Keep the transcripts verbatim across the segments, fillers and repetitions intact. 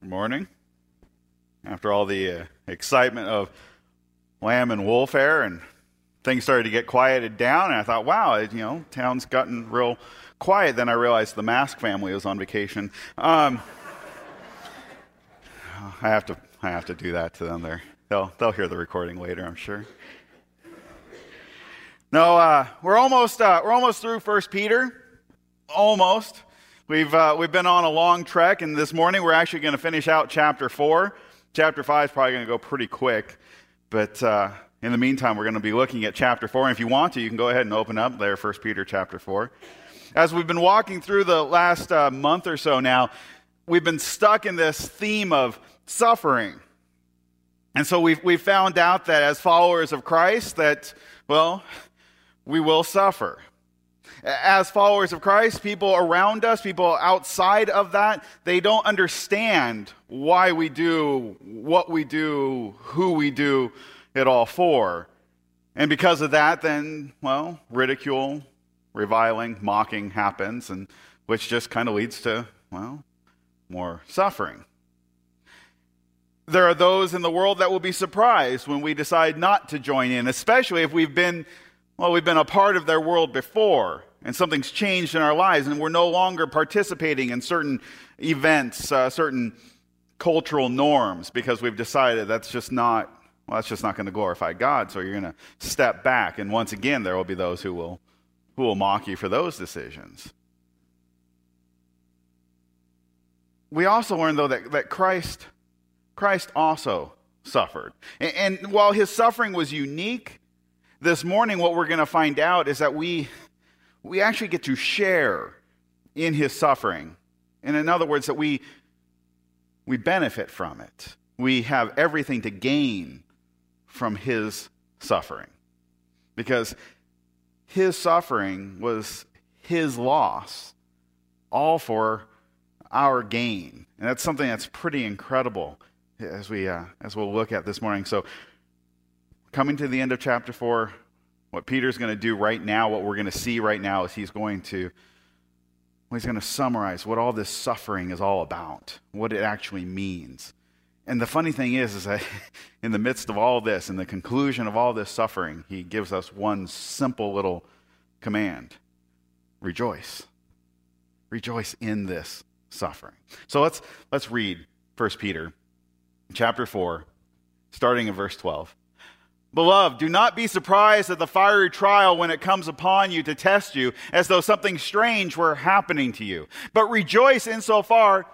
Good morning. After all the uh, excitement of lamb and wolf hair, and things started to get quieted down, and I thought, wow, it, you know, town's gotten real quiet. Then I realized the Mask family was on vacation. Um, I have to, I have to do that to them. There, they'll, they'll hear the recording later, I'm sure. No, uh, we're almost, uh, we're almost through First Peter. Almost. We've uh, we've been on a long trek, and this morning we're actually going to finish out chapter four. Chapter five is probably going to go pretty quick, but uh, in the meantime, we're going to be looking at chapter four. And if you want to, you can go ahead and open up there, First Peter chapter four. As we've been walking through the last uh, month or so now, we've been stuck in this theme of suffering, and so we've we've found out that as followers of Christ, that well, we will suffer. As followers of Christ, people around us, people outside of that, they don't understand why we do what we do, who we do it all for. And because of that, then, well, ridicule, reviling, mocking happens, and which just kind of leads to, well, more suffering. There are those in the world that will be surprised when we decide not to join in, especially if we've been, well, we've been a part of their world before. And something's changed in our lives, and we're no longer participating in certain events, uh, certain cultural norms, because we've decided that's just not, well, that's just not going to glorify God. So you're going to step back, and once again, there will be those who will, who will mock you for those decisions. We also learn, though, that, that Christ, Christ also suffered, and, and while his suffering was unique, this morning what we're going to find out is that we. We actually get to share in his suffering. And in other words, that we, we benefit from it. We have everything to gain from his suffering. Because his suffering was his loss, all for our gain. And that's something that's pretty incredible as, we, uh, as we'll look at this morning. So coming to the end of chapter four, what Peter's going to do right now, what we're going to see right now, is he's going to well, he's going to summarize what all this suffering is all about, what it actually means. And the funny thing is, is that in the midst of all this, in the conclusion of all this suffering, he gives us one simple little command: rejoice. Rejoice in this suffering. So let's let's read First Peter chapter four, starting in verse twelve. Beloved, do not be surprised at the fiery trial when it comes upon you to test you, as though something strange were happening to you. But rejoice insofar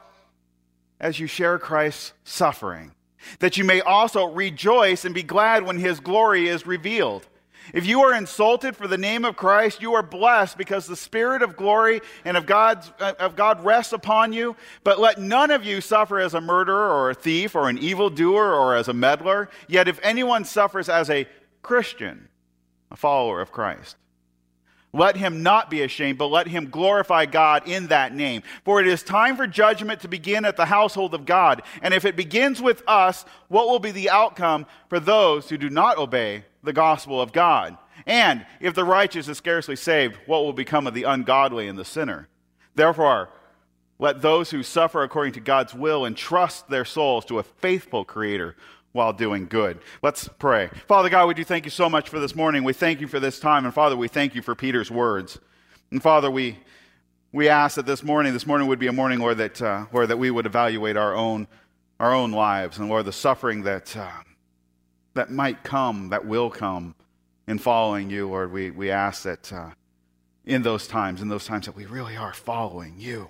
as you share Christ's suffering, that you may also rejoice and be glad when his glory is revealed. If you are insulted for the name of Christ, you are blessed, because the Spirit of glory and of God's of God rests upon you. But let none of you suffer as a murderer or a thief or an evildoer or as a meddler. Yet if anyone suffers as a Christian, a follower of Christ, let him not be ashamed, but let him glorify God in that name. For it is time for judgment to begin at the household of God. And if it begins with us, what will be the outcome for those who do not obey the gospel of God? And if the righteous is scarcely saved, what will become of the ungodly and the sinner? Therefore, let those who suffer according to God's will entrust their souls to a faithful Creator while doing good. Let's pray. Father God, we do thank you so much for this morning. We thank you for this time. And Father, we thank you for Peter's words. And Father, we we ask that this morning, this morning would be a morning, Lord, that, uh, Lord, that we would evaluate our own our own lives. And Lord, the suffering that uh, that might come, that will come in following you, Lord, we, we ask that uh, in those times, in those times that we really are following you,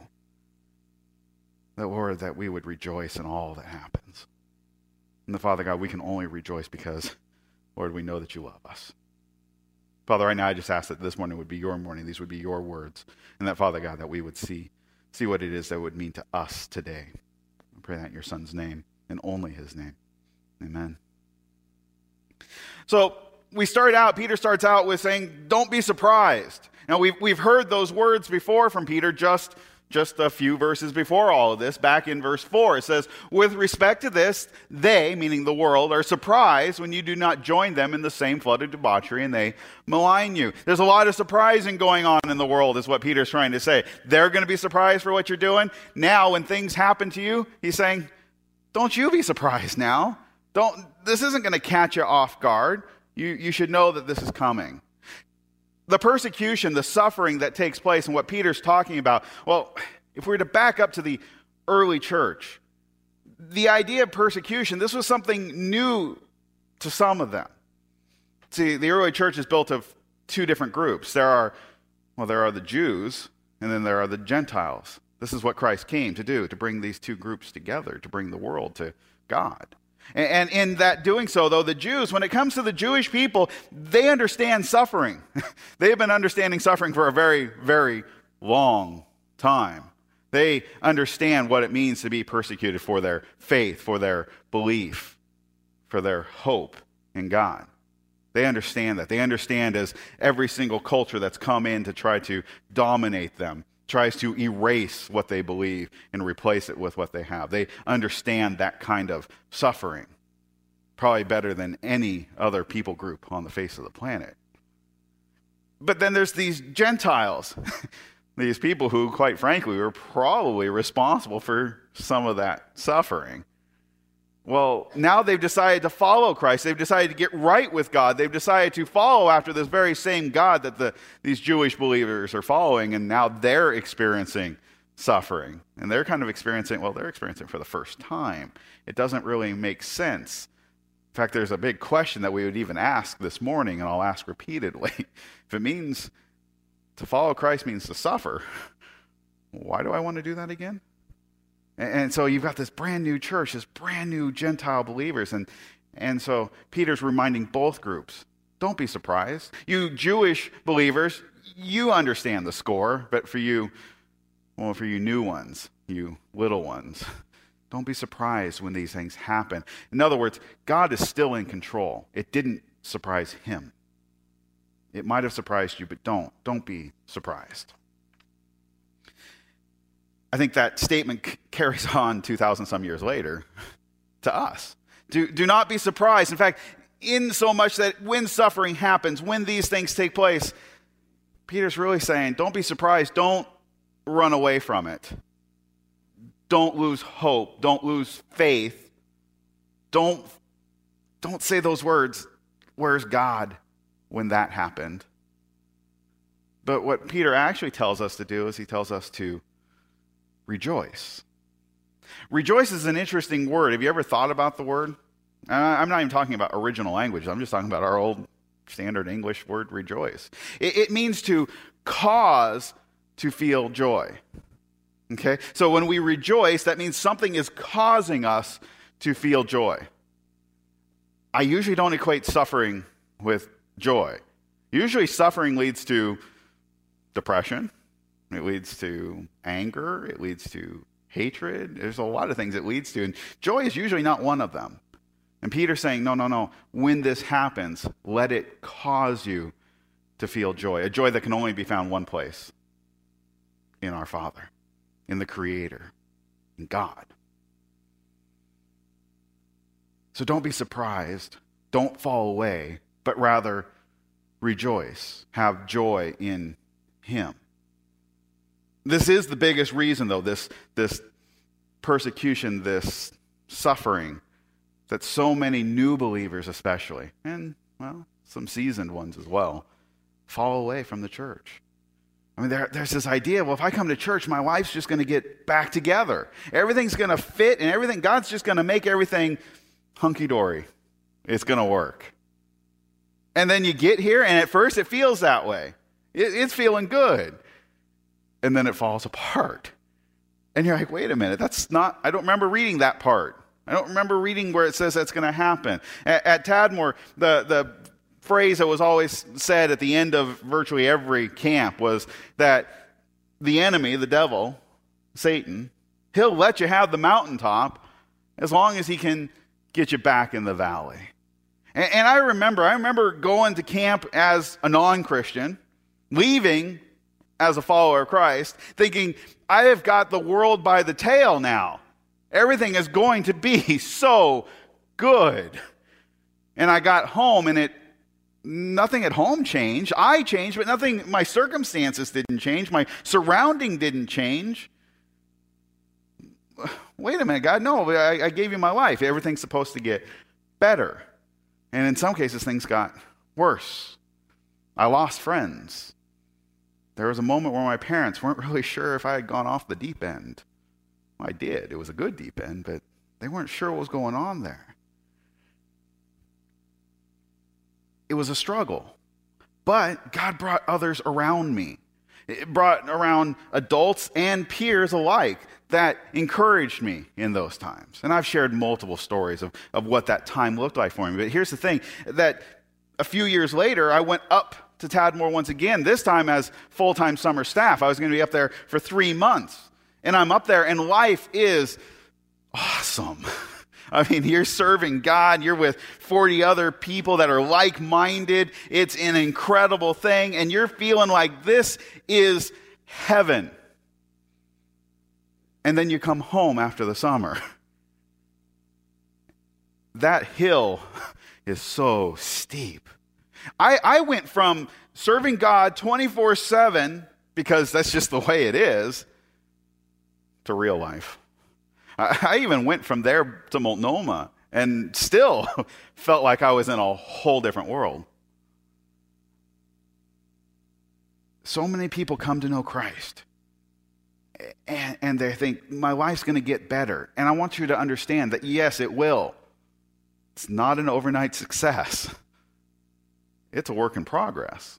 that, Lord, that we would rejoice in all that happens. And the Father God, we can only rejoice because, Lord, we know that you love us. Father, right now I just ask that this morning would be your morning, these would be your words, and that, Father God, that we would see, see what it is that would mean to us today. I pray that in your Son's name, and only his name. Amen. So we start out, Peter starts out with saying, don't be surprised. Now we've, we've heard those words before from Peter just, just a few verses before all of this. Back in verse four, it says, with respect to this, they, meaning the world, are surprised when you do not join them in the same flood of debauchery, and they malign you. There's a lot of surprising going on in the world, is what Peter's trying to say. They're going to be surprised for what you're doing. Now, when things happen to you, he's saying, don't you be surprised now. Don't, this isn't going to catch you off guard. You, you should know that this is coming. The persecution, the suffering that takes place, and what Peter's talking about, well, if we were to back up to the early church, the idea of persecution, this was something new to some of them. See, the early church is built of two different groups. There are, well, there are the Jews, and then there are the Gentiles. This is what Christ came to do, to bring these two groups together, to bring the world to God. And in that doing so, though, the Jews, when it comes to the Jewish people, they understand suffering. They have been understanding suffering for a very, very long time. They understand what it means to be persecuted for their faith, for their belief, for their hope in God. They understand that. They understand as every single culture that's come in to try to dominate them tries to erase what they believe and replace it with what they have. They understand that kind of suffering probably better than any other people group on the face of the planet. But then there's these Gentiles, these people who, quite frankly, were probably responsible for some of that suffering. Well, now they've decided to follow Christ. They've decided to get right with God. They've decided to follow after this very same God that the, these Jewish believers are following, and now they're experiencing suffering. And they're kind of experiencing, well, they're experiencing it for the first time. It doesn't really make sense. In fact, there's a big question that we would even ask this morning, and I'll ask repeatedly. If it means to follow Christ means to suffer, why do I want to do that again? And so you've got this brand new church, this brand new Gentile believers. And, and so Peter's reminding both groups, don't be surprised. You Jewish believers, you understand the score. But for you, well, for you new ones, you little ones, don't be surprised when these things happen. In other words, God is still in control. It didn't surprise him. It might have surprised you, but don't. Don't be surprised. I think that statement c- carries on two thousand some years later to us. Do, do not be surprised. In fact, in so much that when suffering happens, when these things take place, Peter's really saying, don't be surprised. Don't run away from it. Don't lose hope. Don't lose faith. Don't, don't say those words, where's God, when that happened. But what Peter actually tells us to do is he tells us to rejoice. Rejoice is an interesting word. Have you ever thought about the word? Uh, I'm not even talking about original language. I'm just talking about our old standard English word, rejoice. It, it means to cause to feel joy. Okay? So when we rejoice, that means something is causing us to feel joy. I usually don't equate suffering with joy. Usually suffering leads to depression. It leads to anger. It leads to hatred. There's a lot of things it leads to. And joy is usually not one of them. And Peter's saying, no, no, no. When this happens, let it cause you to feel joy. A joy that can only be found one place. In our Father. In the Creator. In God. So don't be surprised. Don't fall away. But rather, rejoice. Have joy in Him. This is the biggest reason, though, this, this persecution, this suffering, that so many new believers especially, and, well, some seasoned ones as well, fall away from the church. I mean, there, there's this idea, well, if I come to church, my life's just going to get back together. Everything's going to fit, and everything, God's just going to make everything hunky-dory. It's going to work. And then you get here, and at first it feels that way. It, it's feeling good. And then it falls apart. And you're like, wait a minute, that's not, I don't remember reading that part. I don't remember reading where it says that's going to happen. At, at Tadmor, the, the phrase that was always said at the end of virtually every camp was that the enemy, the devil, Satan, he'll let you have the mountaintop as long as he can get you back in the valley. And, and I remember, I remember going to camp as a non-Christian, leaving as a follower of Christ, thinking, I have got the world by the tail now. Everything is going to be so good. And I got home and it, nothing at home changed. I changed, but nothing, my circumstances didn't change. My surrounding didn't change. wait a minute, God, no, I, I gave you my life. Everything's supposed to get better. And in some cases, things got worse. I lost friends. There was a moment where my parents weren't really sure if I had gone off the deep end. Well, I did. It was a good deep end, but they weren't sure what was going on there. It was a struggle. But God brought others around me. It brought around adults and peers alike that encouraged me in those times. And I've shared multiple stories of, of what that time looked like for me. But here's the thing, that a few years later, I went up to Tadmore once again, this time as full-time summer staff. I was going to be up there for three months. And I'm up there, and life is awesome. I mean, you're serving God. You're with forty other people that are like-minded. It's an incredible thing, and you're feeling like this is heaven. And then you come home after the summer. That hill is so steep. I, I went from serving God twenty-four seven, because that's just the way it is, to real life. I, I even went from there to Multnomah and still felt like I was in a whole different world. So many people come to know Christ, and, and they think, my life's going to get better. And I want you to understand that, yes, it will. It's not an overnight success. It's a work in progress.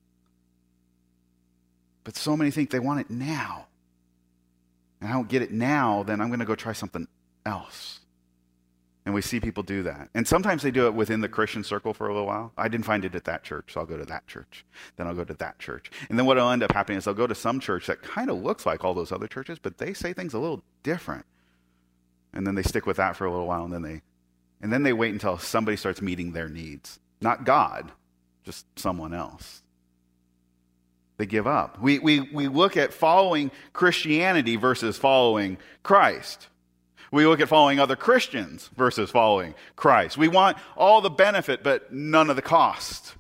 But so many think they want it now. And I don't get it now, then I'm going to go try something else. And we see people do that. And sometimes they do it within the Christian circle for a little while. I didn't find it at that church, so I'll go to that church. Then I'll go to that church. And then what will end up happening is I'll go to some church that kind of looks like all those other churches, but they say things a little different. And then they stick with that for a little while, and then they and then they wait until somebody starts meeting their needs. Not God, just someone else. They give up. We, we, we look at following Christianity versus following Christ. We look at following other Christians versus following Christ. We want all the benefit, but none of the cost.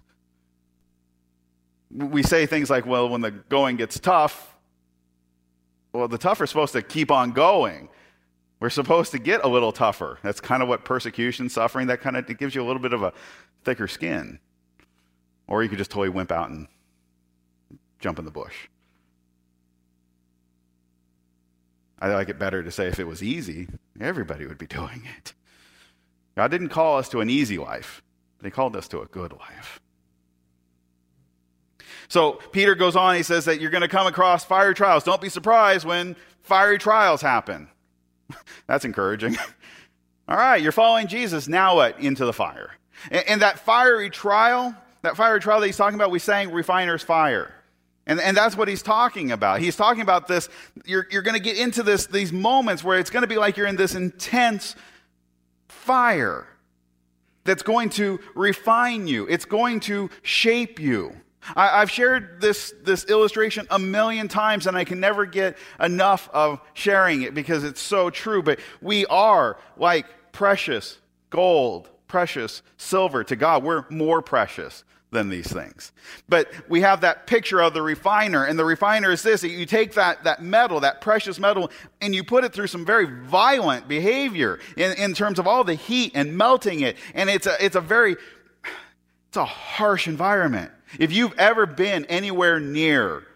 We say things like, well, when the going gets tough, well, the tough are supposed to keep on going. We're supposed to get a little tougher. That's kind of what persecution, suffering, that kind of, it gives you a little bit of a thicker skin. Or you could just totally wimp out and jump in the bush. I like it better to say if it was easy, everybody would be doing it. God didn't call us to an easy life, but he called us to a good life. So Peter goes on, he says that you're going to come across fiery trials. Don't be surprised when fiery trials happen. That's encouraging. All right, you're following Jesus. Now what? Into the fire. And, and that fiery trial, that fiery trial that he's talking about, we sang refiner's fire. And, and that's what he's talking about. He's talking about this, you're, you're going to get into this these moments where it's going to be like you're in this intense fire that's going to refine you. It's going to shape you. I, I've shared this, this illustration a million times, and I can never get enough of sharing it because it's so true. But we are like precious gold, precious silver to God. We're more precious than these things. But we have that picture of the refiner, and the refiner is this: you take that, that metal, that precious metal, and you put it through some very violent behavior in, in terms of all the heat and melting it. And it's a, it's a very, it's a harsh environment. If you've ever been anywhere near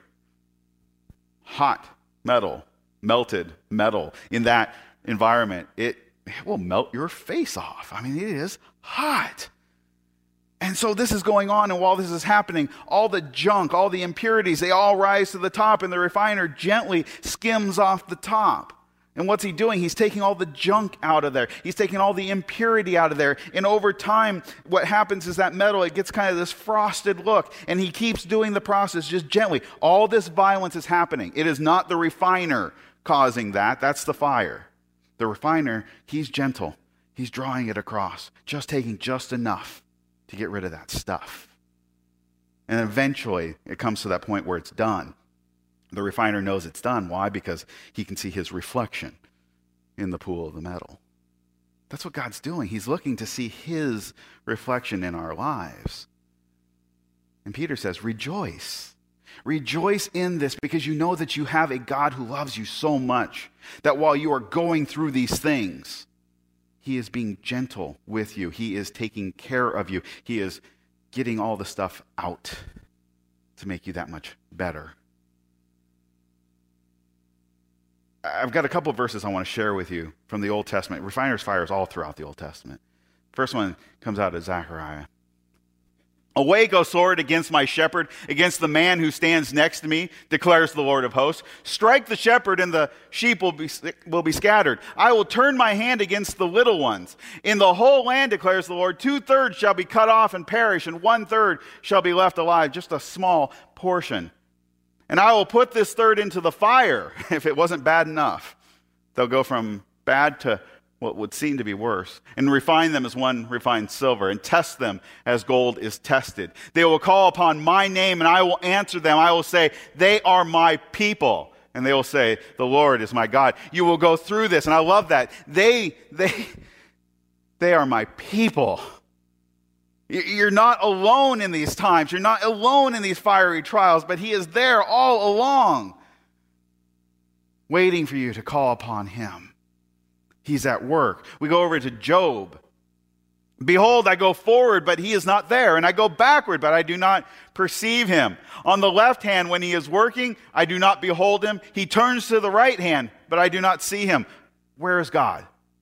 hot metal, melted metal in that environment, it, it will melt your face off. I mean, it is hot. And so this is going on, and while this is happening, all the junk, all the impurities, they all rise to the top, and the refiner gently skims off the top. And what's he doing? He's taking all the junk out of there. He's taking all the impurity out of there. And over time, what happens is that metal, it gets kind of this frosted look, and he keeps doing the process just gently. All this violence is happening. It is not the refiner causing that. That's the fire. The refiner, he's gentle. He's drawing it across, just taking just enough to get rid of that stuff. And eventually, it comes to that point where it's done. The refiner knows it's done. Why? Because he can see his reflection in the pool of the metal. That's what God's doing. He's looking to see his reflection in our lives. And Peter says, rejoice. Rejoice in this because you know that you have a God who loves you so much that while you are going through these things, he is being gentle with you. He is taking care of you. He is getting all the stuff out to make you that much better. I've got a couple of verses I want to share with you from the Old Testament. Refiner's fire is all throughout the Old Testament. First one comes out of Zechariah. Awake, O sword, against my shepherd, against the man who stands next to me, declares the Lord of hosts. Strike the shepherd, and the sheep will be, will be scattered. I will turn my hand against the little ones. In the whole land, declares the Lord, two-thirds shall be cut off and perish, and one-third shall be left alive, just a small portion. And I will put this third into the fire, if it wasn't bad enough. They'll go from bad to what would seem to be worse, and refine them as one refines silver, and test them as gold is tested. They will call upon my name, and I will answer them. I will say, they are my people. And they will say, the Lord is my God. You will go through this, and I love that. They, they, they are my people. You're not alone in these times. You're not alone in these fiery trials, but he is there all along, waiting for you to call upon him. He's at work. We go over to Job. Behold, I go forward, but he is not there. And I go backward, but I do not perceive him. On the left hand, when he is working, I do not behold him. He turns to the right hand, but I do not see him. Where is God?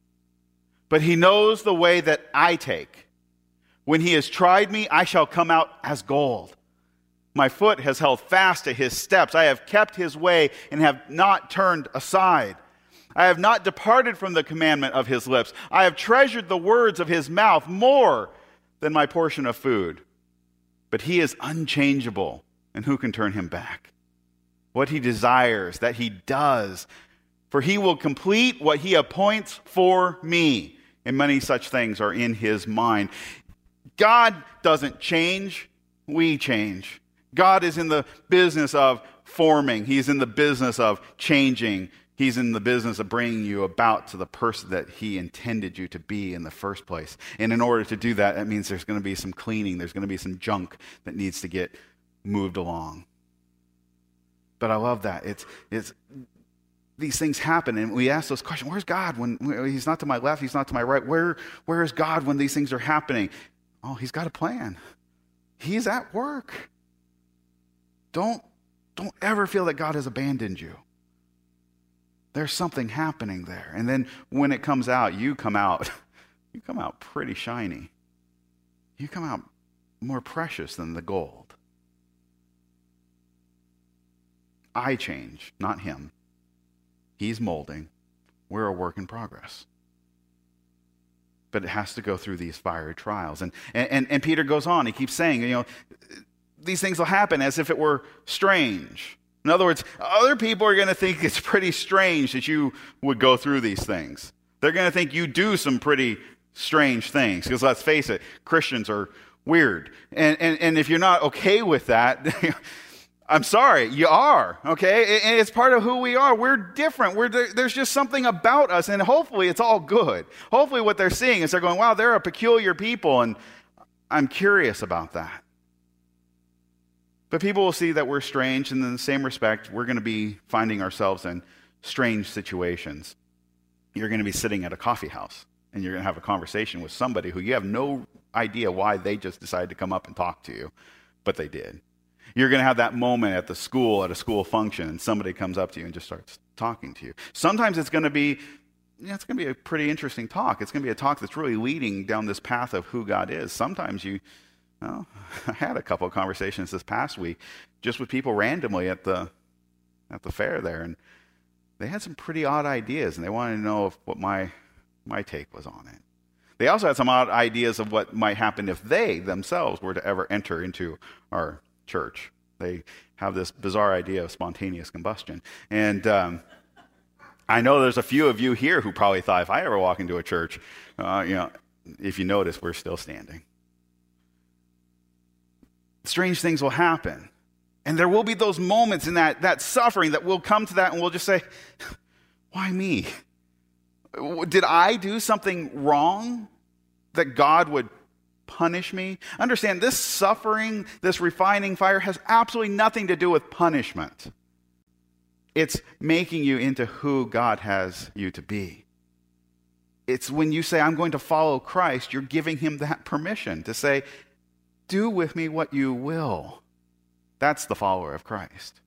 But he knows the way that I take. When he has tried me, I shall come out as gold. My foot has held fast to his steps. I have kept his way and have not turned aside. I have not departed from the commandment of his lips. I have treasured the words of his mouth more than my portion of food. But he is unchangeable, and who can turn him back? What he desires, that he does, for he will complete what he appoints for me. And many such things are in his mind. God doesn't change, we change. God is in the business of forming. He's in the business of changing. He's in the business of bringing you about to the person that he intended you to be in the first place. And in order to do that, that means there's going to be some cleaning. There's going to be some junk that needs to get moved along. But I love that. It's, it's these things happen, and we ask those questions. Where's God when he's not to my left, he's not to my right? Where, where is God when these things are happening? Oh, he's got a plan. He's at work. Don't, don't ever feel that God has abandoned you. There's something happening there. And then when it comes out, you come out, you come out pretty shiny. You come out more precious than the gold. I change, not him. He's molding. We're a work in progress. But it has to go through these fiery trials. And, and, and Peter goes on. He keeps saying, you know, these things will happen as if it were strange. In other words, other people are going to think it's pretty strange that you would go through these things. They're going to think you do some pretty strange things. Because let's face it, Christians are weird. And, and, and if you're not okay with that, I'm sorry, you are, okay? And it's part of who we are. We're different. We're, there's just something about us, and hopefully it's all good. Hopefully what they're seeing is they're going, wow, they're a peculiar people, and I'm curious about that. But people will see that we're strange, and in the same respect, we're going to be finding ourselves in strange situations. You're going to be sitting at a coffee house, and you're going to have a conversation with somebody who you have no idea why they just decided to come up and talk to you, but they did. You're going to have that moment at the school, at a school function, and somebody comes up to you and just starts talking to you. Sometimes it's going to be, you know, it's going to be a pretty interesting talk. It's going to be a talk that's really leading down this path of who God is. Sometimes you, well, I had a couple of conversations this past week just with people randomly at the at the fair there, and they had some pretty odd ideas, and they wanted to know if, what my my take was on it. They also had some odd ideas of what might happen if they themselves were to ever enter into our church. They have this bizarre idea of spontaneous combustion. And um, I know there's a few of you here who probably thought, if I ever walk into a church, uh, you know, if you notice, we're still standing. Strange things will happen. And there will be those moments in that, that suffering that we'll come to that and we'll just say, why me? Did I do something wrong that God would punish me? Understand, this suffering, this refining fire has absolutely nothing to do with punishment. It's making you into who God has you to be. It's when you say, I'm going to follow Christ, you're giving him that permission to say, do with me what you will. That's the follower of Christ.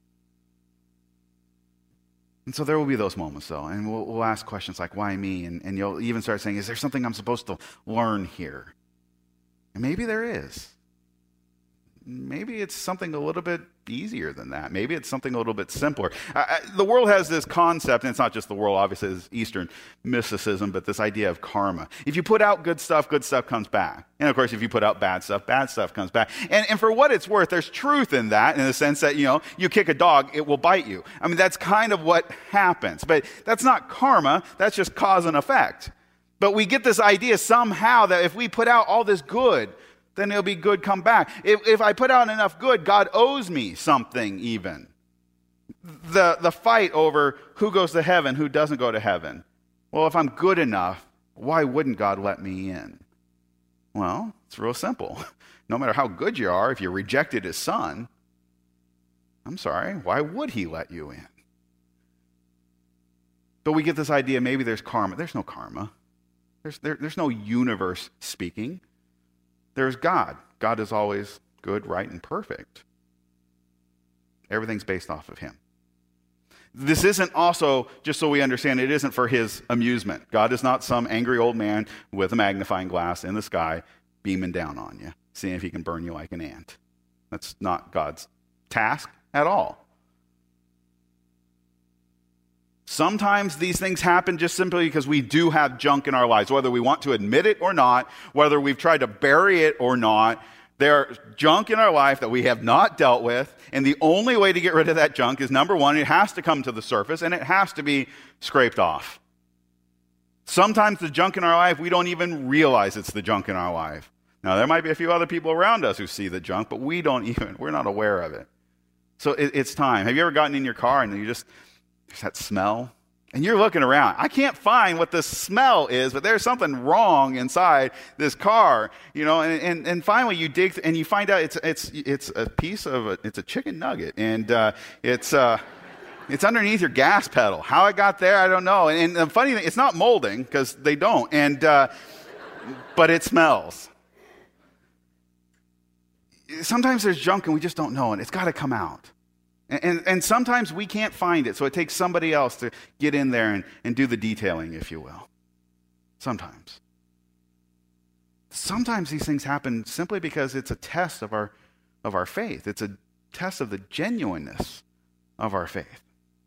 And so there will be those moments, though, and we'll, we'll ask questions like, why me? And, and you'll even start saying, is there something I'm supposed to learn here? And maybe there is. Maybe it's something a little bit easier than that. Maybe it's something a little bit simpler. Uh, the world has this concept, and it's not just the world, obviously, it's Eastern mysticism, but this idea of karma. If you put out good stuff, good stuff comes back. And of course, if you put out bad stuff, bad stuff comes back. And, and for what it's worth, there's truth in that, in the sense that, you know, you kick a dog, it will bite you. I mean, that's kind of what happens. But that's not karma, that's just cause and effect. But we get this idea somehow that if we put out all this good, then it'll be good come back. If, if I put out enough good, God owes me something even. The, the fight over who goes to heaven, who doesn't go to heaven. Well, if I'm good enough, why wouldn't God let me in? Well, it's real simple. No matter how good you are, if you rejected his son, I'm sorry, why would he let you in? But we get this idea, maybe there's karma. There's no karma. There's, there, there's no universe speaking. There's God. God is always good, right, and perfect. Everything's based off of him. This isn't also, just so we understand, it isn't for his amusement. God is not some angry old man with a magnifying glass in the sky beaming down on you, seeing if he can burn you like an ant. That's not God's task at all. Sometimes these things happen just simply because we do have junk in our lives, whether we want to admit it or not, whether we've tried to bury it or not. There's junk in our life that we have not dealt with, and the only way to get rid of that junk is, number one, it has to come to the surface, and it has to be scraped off. Sometimes the junk in our life, we don't even realize it's the junk in our life. Now, there might be a few other people around us who see the junk, but we don't even, we're not aware of it. So it, it's time. Have you ever gotten in your car and you just, there's that smell? And you're looking around. I can't find what the smell is, but there's something wrong inside this car, you know. And and, and finally, you dig th- and you find out it's it's it's a piece of a, it's a chicken nugget, and uh, it's uh, it's underneath your gas pedal. How it got there, I don't know. And, and the funny thing, it's not molding because they don't, and uh, but it smells. Sometimes there's junk and we just don't know, and it's got to come out. And, and, and sometimes we can't find it, so it takes somebody else to get in there and, and do the detailing, if you will. Sometimes. Sometimes these things happen simply because it's a test of our, of our faith. It's a test of the genuineness of our faith.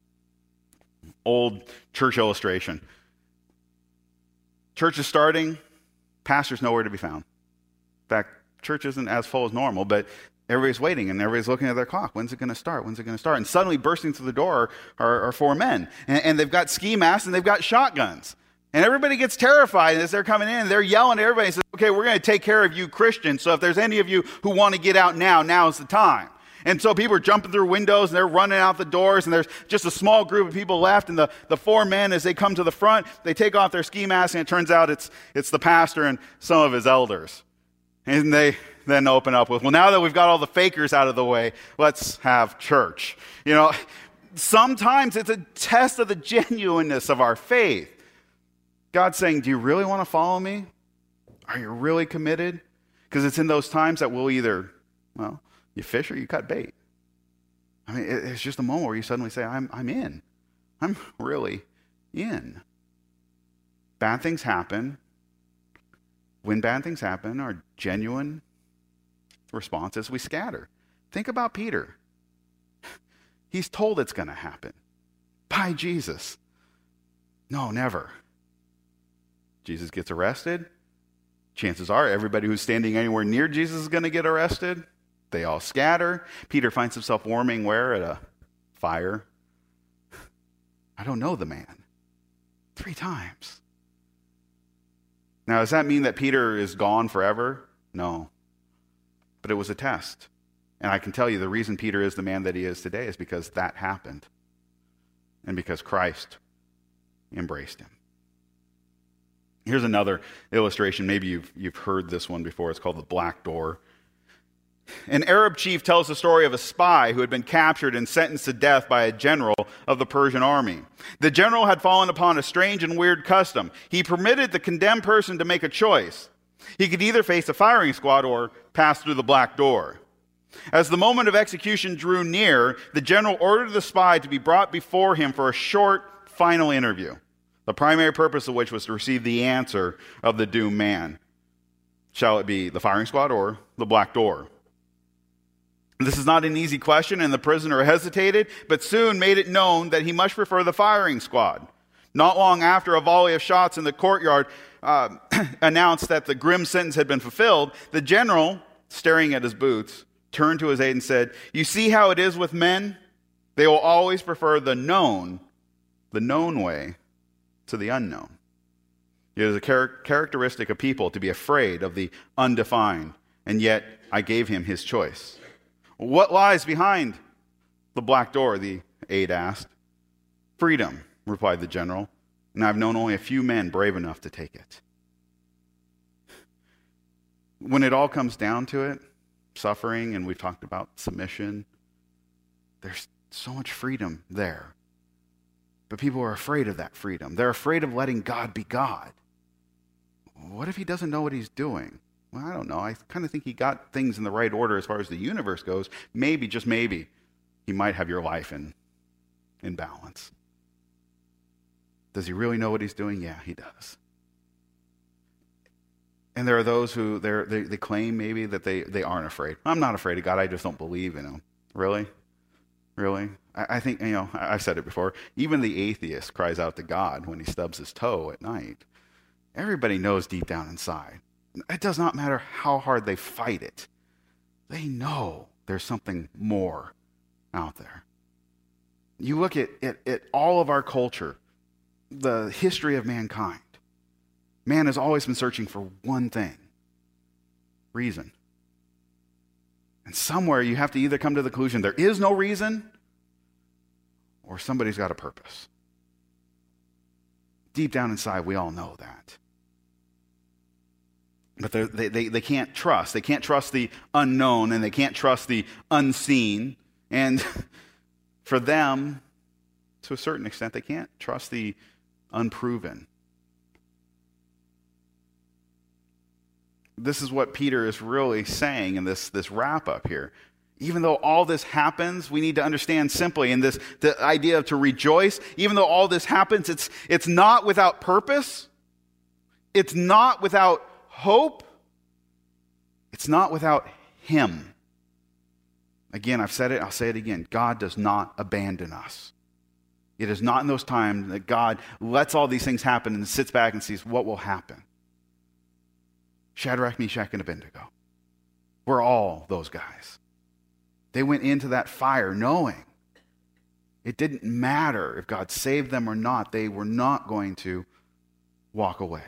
Old church illustration. Church is starting, pastor's nowhere to be found. In fact, church isn't as full as normal, but everybody's waiting and everybody's looking at their clock. When's it going to start? When's it going to start? And suddenly bursting through the door are, are four men. And, and they've got ski masks and they've got shotguns. And everybody gets terrified as they're coming in. They're yelling at everybody and says, okay, we're going to take care of you Christians. So if there's any of you who want to get out now, now's the time. And so people are jumping through windows and they're running out the doors, and there's just a small group of people left. And the, the four men, as they come to the front, they take off their ski masks, and it turns out it's it's the pastor and some of his elders. And they then open up with, well, now that we've got all the fakers out of the way, let's have church. You know, sometimes it's a test of the genuineness of our faith. God's saying, do you really want to follow me? Are you really committed? Because it's in those times that we'll either, well, you fish or you cut bait. I mean, it's just a moment where you suddenly say, I'm, I'm in. I'm really in. Bad things happen. When bad things happen, our genuine response is we scatter. Think about Peter. He's told it's going to happen by Jesus. No, never. Jesus gets arrested. Chances are everybody who's standing anywhere near Jesus is going to get arrested. They all scatter. Peter finds himself warming where? At a fire. I don't know the man. Three times. Now, does that mean that Peter is gone forever? No. But it was a test. And I can tell you the reason Peter is the man that he is today is because that happened. And because Christ embraced him. Here's another illustration. Maybe you've, you've heard this one before. It's called the Black Door. An Arab chief tells the story of a spy who had been captured and sentenced to death by a general of the Persian army. The general had fallen upon a strange and weird custom. He permitted the condemned person to make a choice. He could either face a firing squad or pass through the black door. As the moment of execution drew near, the general ordered the spy to be brought before him for a short, final interview, the primary purpose of which was to receive the answer of the doomed man. Shall it be the firing squad or the black door? This is not an easy question, and the prisoner hesitated, but soon made it known that he much preferred the firing squad. Not long after, a volley of shots in the courtyard uh, announced that the grim sentence had been fulfilled. The general, staring at his boots, turned to his aide and said, "You see how it is with men? They will always prefer the known, the known way, to the unknown." It is a char- characteristic of people to be afraid of the undefined, and yet I gave him his choice. "What lies behind the black door?" the aide asked. "Freedom," replied the general, "and I've known only a few men brave enough to take it." When it all comes down to it, suffering, and we've talked about submission, there's so much freedom there. But people are afraid of that freedom. They're afraid of letting God be God. What if he doesn't know what he's doing? Well, I don't know. I kind of think he got things in the right order as far as the universe goes. Maybe, just maybe, he might have your life in, in balance. Does he really know what he's doing? Yeah, he does. And there are those who they they claim maybe that they, they aren't afraid. I'm not afraid of God. I just don't believe in him. Really? Really? I, I think, you know, I, I've said it before. Even the atheist cries out to God when he stubs his toe at night. Everybody knows deep down inside. It does not matter how hard they fight it. They know there's something more out there. You look at, at, at all of our culture, the history of mankind. Man has always been searching for one thing: reason. And somewhere you have to either come to the conclusion there is no reason, or somebody's got a purpose. Deep down inside, we all know that. But they, they, they can't trust. They can't trust the unknown, and they can't trust the unseen. And for them, to a certain extent, they can't trust the unproven. This is what Peter is really saying in this, this wrap-up here. Even though all this happens, we need to understand simply in this the idea of to rejoice. Even though all this happens, it's, it's not without purpose. It's not without hope. It's not without him. Again, I've said it, I'll say it again. God does not abandon us. It is not in those times that God lets all these things happen and sits back and sees what will happen. Shadrach, Meshach, and Abednego. We're all those guys. They went into that fire knowing it didn't matter if God saved them or not. They were not going to walk away.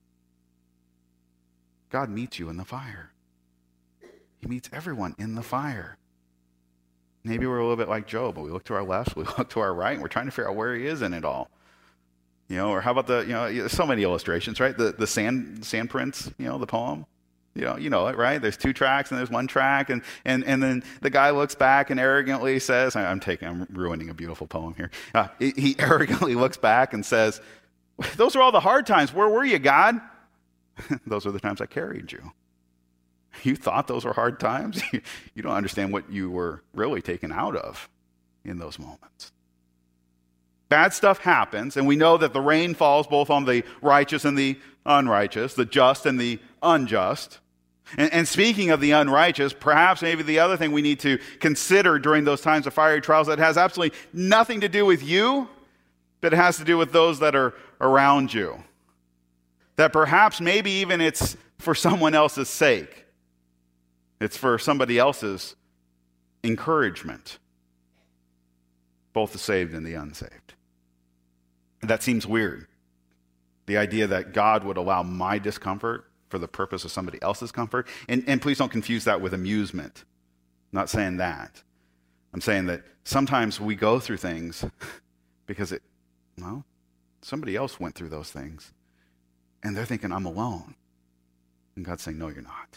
God meets you in the fire. He meets everyone in the fire. Maybe we're a little bit like Job, but we look to our left, we look to our right, and we're trying to figure out where he is in it all. You know, or how about the, you know, there's so many illustrations, right? The the sand sand prints, you know, the poem. You know, you know it, right? There's two tracks and there's one track, and and and then the guy looks back and arrogantly says, I'm taking, I'm ruining a beautiful poem here. Uh, he, he arrogantly looks back and says, "Those are all the hard times. Where were you, God?" "Those are the times I carried you." You thought those were hard times? You don't understand what you were really taken out of in those moments. Bad stuff happens, and we know that the rain falls both on the righteous and the unrighteous, the just and the unjust. And, and speaking of the unrighteous, perhaps maybe the other thing we need to consider during those times of fiery trials that has absolutely nothing to do with you, but it has to do with those that are around you. That perhaps maybe even it's for someone else's sake. It's for somebody else's encouragement, both the saved and the unsaved. That seems weird. The idea that God would allow my discomfort for the purpose of somebody else's comfort. And, and please don't confuse that with amusement. I'm not saying that. I'm saying that sometimes we go through things because it, well, somebody else went through those things. And they're thinking, I'm alone. And God's saying, no, you're not.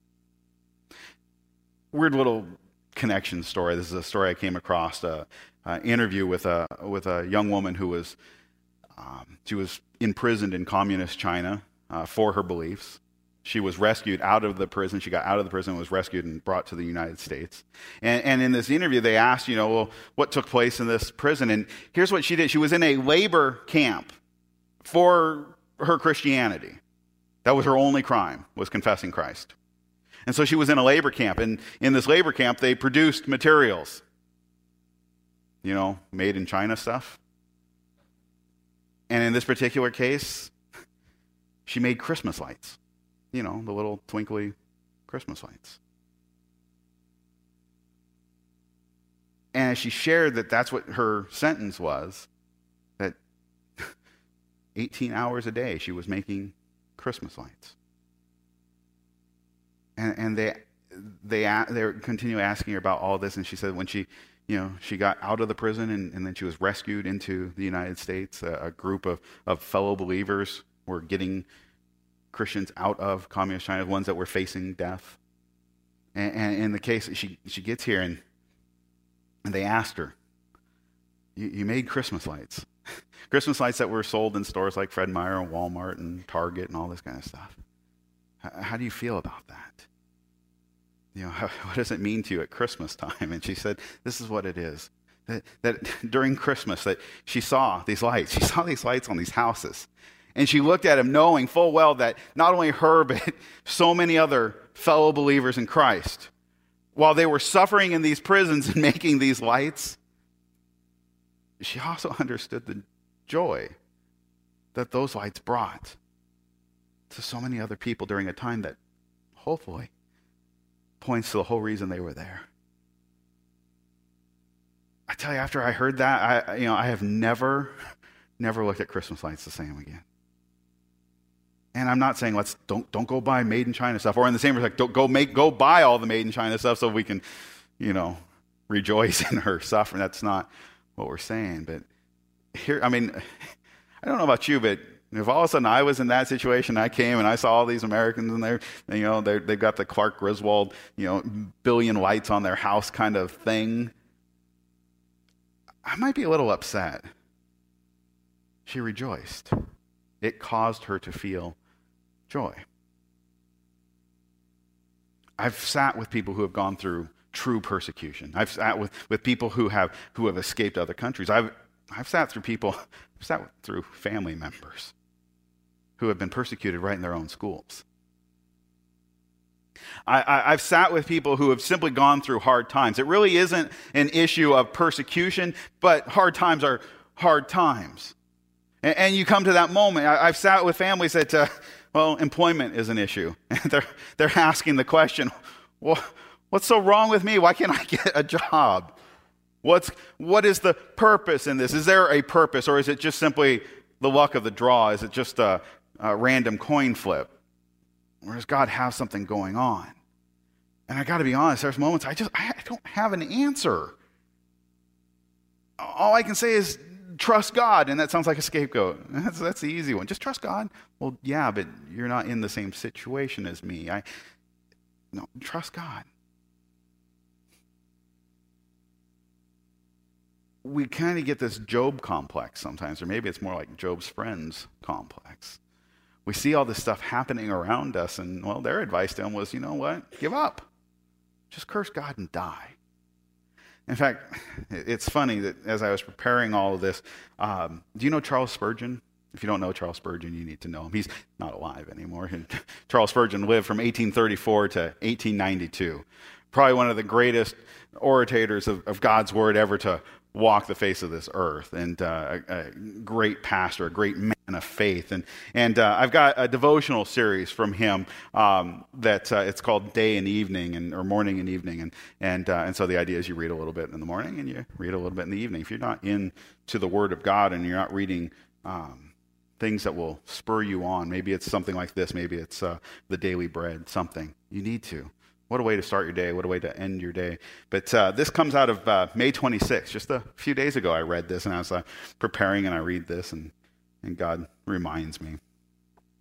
Weird little connection story. This is a story I came across, an interview with a with a young woman who was, um, she was imprisoned in communist China uh, for her beliefs. She was rescued out of the prison. She got out of the prison, was rescued and brought to the United States. And, and in this interview, they asked, you know, well, what took place in this prison? And here's what she did. She was in a labor camp for her Christianity. That was her only crime, was confessing Christ. And so she was in a labor camp. And in this labor camp, they produced materials. You know, made in China stuff. And in this particular case, she made Christmas lights. You know, the little twinkly Christmas lights. And she shared that that's what her sentence was, that eighteen hours a day she was making Christmas lights. And, and they they they continue asking her about all this, and she said when she, you know, she got out of the prison and, and then she was rescued into the United States, a, a group of, of fellow believers were getting Christians out of communist China, ones that were facing death. And, and in the case, she she gets here and and they asked her, you, you made Christmas lights. Christmas lights that were sold in stores like Fred Meyer and Walmart and Target and all this kind of stuff. How, how do you feel about that? You know, how, what does it mean to you at Christmas time? And she said, this is what it is. That, that during Christmas, that she saw these lights. She saw these lights on these houses. And she looked at him knowing full well that not only her, but so many other fellow believers in Christ, while they were suffering in these prisons and making these lights, she also understood the joy that those lights brought to so many other people during a time that hopefully points to the whole reason they were there. I tell you, after I heard that, I, you know, I have never, never looked at Christmas lights the same again. And I'm not saying let's don't don't go buy made in China stuff, or in the same respect, don't go make go buy all the made in China stuff so we can, you know, rejoice in her suffering. That's not what we're saying. But here, I mean, I don't know about you, but if all of a sudden I was in that situation, I came and I saw all these Americans and they're, you know, they're, they've got the Clark Griswold, you know, billion lights on their house kind of thing, I might be a little upset. She rejoiced. It caused her to feel joy. I've sat with people who have gone through true persecution. I've sat with, with people who have who have escaped other countries. I've I've sat through people, I've sat through family members who have been persecuted right in their own schools. I, I, I've sat with people who have simply gone through hard times. It really isn't an issue of persecution, but hard times are hard times. And, and you come to that moment. I, I've sat with families that, uh, well, employment is an issue. And they're, they're asking the question, well, what's so wrong with me? Why can't I get a job? What's, what is the purpose in this? Is there a purpose, or is it just simply the luck of the draw? Is it just a, a random coin flip? Or does God have something going on? And I got to be honest, there's moments I just, I don't have an answer. All I can say is trust God, and that sounds like a scapegoat. That's, that's the easy one. Just trust God. Well, yeah, but you're not in the same situation as me. I no, trust God. We kind of get this Job complex sometimes, or maybe it's more like Job's friends complex. We see all this stuff happening around us, and, well, their advice to him was, you know what? Give up. Just curse God and die. In fact, it's funny that as I was preparing all of this, um, do you know Charles Spurgeon? If you don't know Charles Spurgeon, you need to know him. He's not alive anymore. Charles Spurgeon lived from eighteen thirty-four to eighteen ninety-two. Probably one of the greatest orators of, of God's word ever to walk the face of this earth, and uh, a, a great pastor, a great man of faith. And and uh, I've got a devotional series from him um, that uh, it's called Day and Evening, and or Morning and Evening. And and uh, and so the idea is you read a little bit in the morning and you read a little bit in the evening. If you're not into the Word of God and you're not reading um, things that will spur you on, maybe it's something like this, maybe it's uh, the Daily Bread, something, you need to. What a way to start your day. What a way to end your day. But uh, this comes out of uh, May twenty-sixth. Just a few days ago I read this, and I was uh, preparing, and I read this, and, and God reminds me.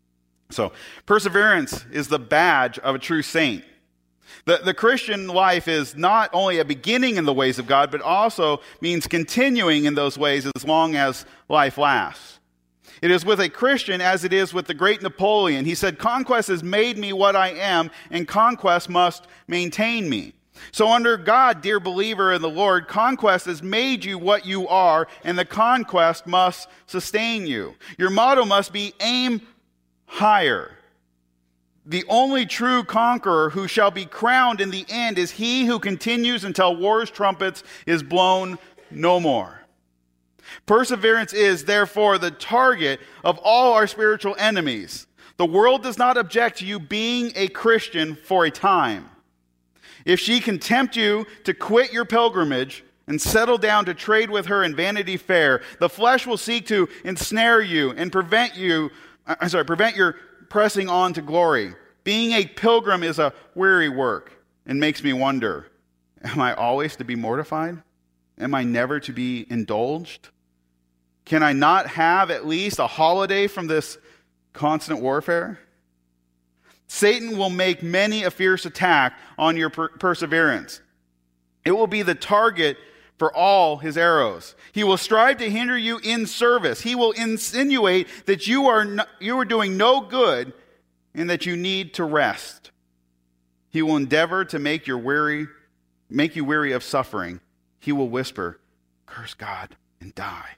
So perseverance is the badge of a true saint. The, the Christian life is not only a beginning in the ways of God, but also means continuing in those ways as long as life lasts. It is with a Christian as it is with the great Napoleon. He said, "Conquest has made me what I am, and conquest must maintain me." So under God, dear believer in the Lord, conquest has made you what you are, and the conquest must sustain you. Your motto must be aim higher. The only true conqueror who shall be crowned in the end is he who continues until war's trumpets is blown no more. Perseverance is, therefore, the target of all our spiritual enemies. The world does not object to you being a Christian for a time. If she can tempt you to quit your pilgrimage and settle down to trade with her in Vanity Fair, the flesh will seek to ensnare you and prevent you, I'm sorry, prevent your pressing on to glory. Being a pilgrim is a weary work and makes me wonder, am I always to be mortified? Am I never to be indulged? Can I not have at least a holiday from this constant warfare? Satan will make many a fierce attack on your per- perseverance. It will be the target for all his arrows. He will strive to hinder you in service. He will insinuate that you are no, you are doing no good and that you need to rest. He will endeavor to make your weary, make you weary of suffering. He will whisper, "Curse God and die."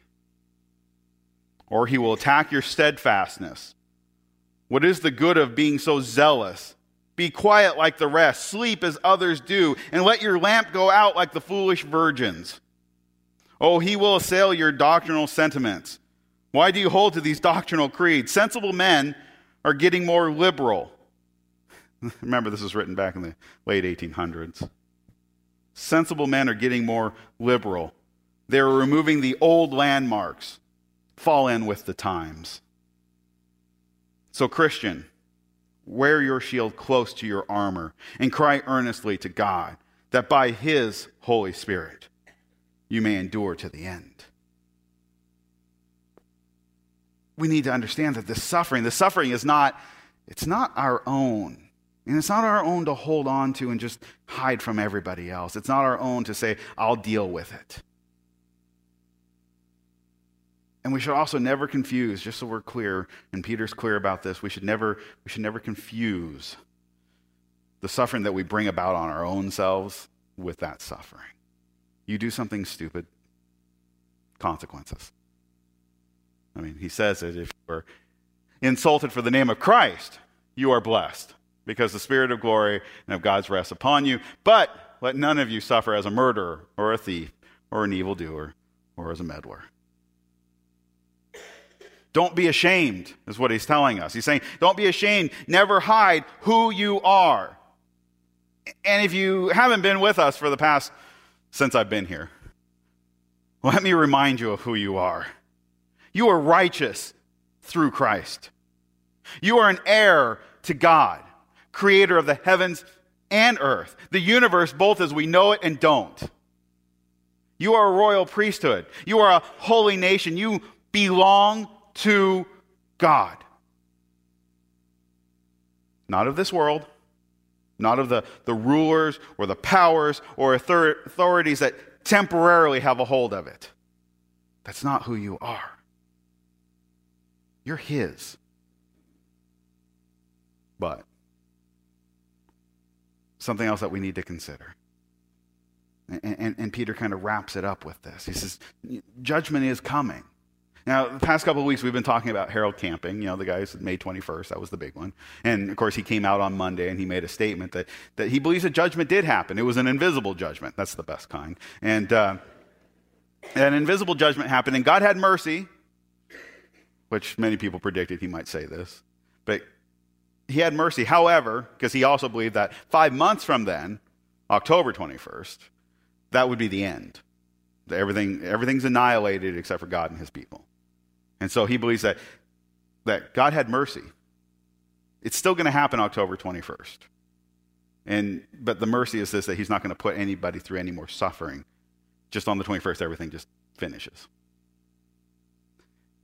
Or he will attack your steadfastness. What is the good of being so zealous? Be quiet like the rest, sleep as others do, and let your lamp go out like the foolish virgins. Oh, he will assail your doctrinal sentiments. Why do you hold to these doctrinal creeds? Sensible men are getting more liberal. Remember, this was written back in the late eighteen hundreds. Sensible men are getting more liberal. They're removing the old landmarks. Fall in with the times. So, Christian, wear your shield close to your armor and cry earnestly to God that by his Holy Spirit you may endure to the end. We need to understand that this suffering, the suffering is not, it's not our own. And it's not our own to hold on to and just hide from everybody else. It's not our own to say, I'll deal with it. And we should also never confuse, just so we're clear, and Peter's clear about this, we should never, we should never confuse the suffering that we bring about on our own selves with that suffering. You do something stupid, consequences. I mean, he says that if you are insulted for the name of Christ, you are blessed, because the Spirit of glory and of God's rest upon you. But let none of you suffer as a murderer or a thief or an evildoer or as a meddler. Don't be ashamed, is what he's telling us. He's saying, don't be ashamed. Never hide who you are. And if you haven't been with us for the past, since I've been here, let me remind you of who you are. You are righteous through Christ. You are an heir to God, creator of the heavens and earth, the universe both as we know it and don't. You are a royal priesthood. You are a holy nation. You belong to God. Not of this world, not of the, the rulers or the powers or author- authorities that temporarily have a hold of it. That's not who you are. You're his. But something else that we need to consider. And, and, and Peter kind of wraps it up with this. He says, judgment is coming. Now, the past couple of weeks, we've been talking about Harold Camping, you know, the guy who's May twenty-first, that was the big one. And, of course, he came out on Monday and he made a statement that, that he believes that judgment did happen. It was an invisible judgment. That's the best kind. And uh, an invisible judgment happened, and God had mercy, which many people predicted he might say this. But he had mercy. However, because he also believed that five months from then, October twenty-first, that would be the end. Everything, everything's annihilated except for God and his people. And so he believes that, that God had mercy. It's still going to happen October twenty-first. And, but the mercy is this, that he's not going to put anybody through any more suffering. Just on the twenty-first, everything just finishes.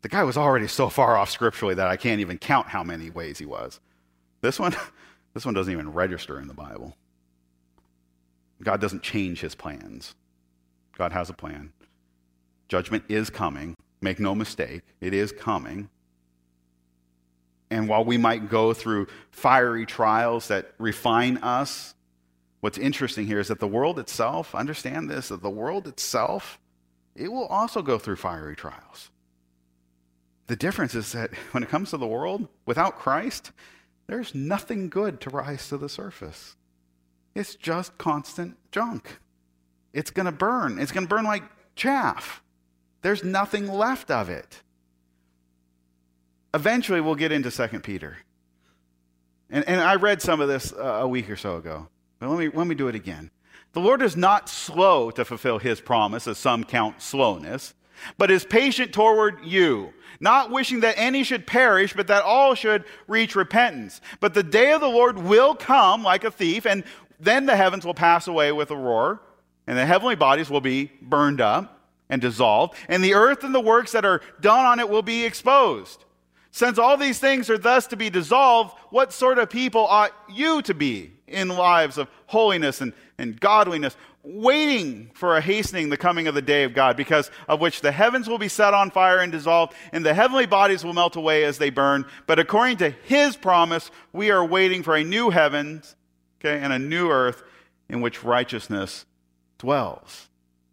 The guy was already so far off scripturally that I can't even count how many ways he was. This one, this one doesn't even register in the Bible. God doesn't change his plans. God has a plan. Judgment is coming. Make no mistake, it is coming. And while we might go through fiery trials that refine us, what's interesting here is that the world itself, understand this, that the world itself, it will also go through fiery trials. The difference is that when it comes to the world, without Christ, there's nothing good to rise to the surface. It's just constant junk. It's going to burn. It's going to burn like chaff. There's nothing left of it. Eventually, we'll get into Second Peter. And, and I read some of this uh, a week or so ago. But let me, let me do it again. The Lord is not slow to fulfill his promise, as some count slowness, but is patient toward you, not wishing that any should perish, but that all should reach repentance. But the day of the Lord will come like a thief, and then the heavens will pass away with a roar, and the heavenly bodies will be burned up and dissolved, and the earth and the works that are done on it will be exposed. Since all these things are thus to be dissolved, what sort of people ought you to be in lives of holiness and, and godliness, waiting for a hastening the coming of the day of God, because of which the heavens will be set on fire and dissolved, and the heavenly bodies will melt away as they burn. But according to his promise, we are waiting for a new heavens, okay, and a new earth in which righteousness dwells.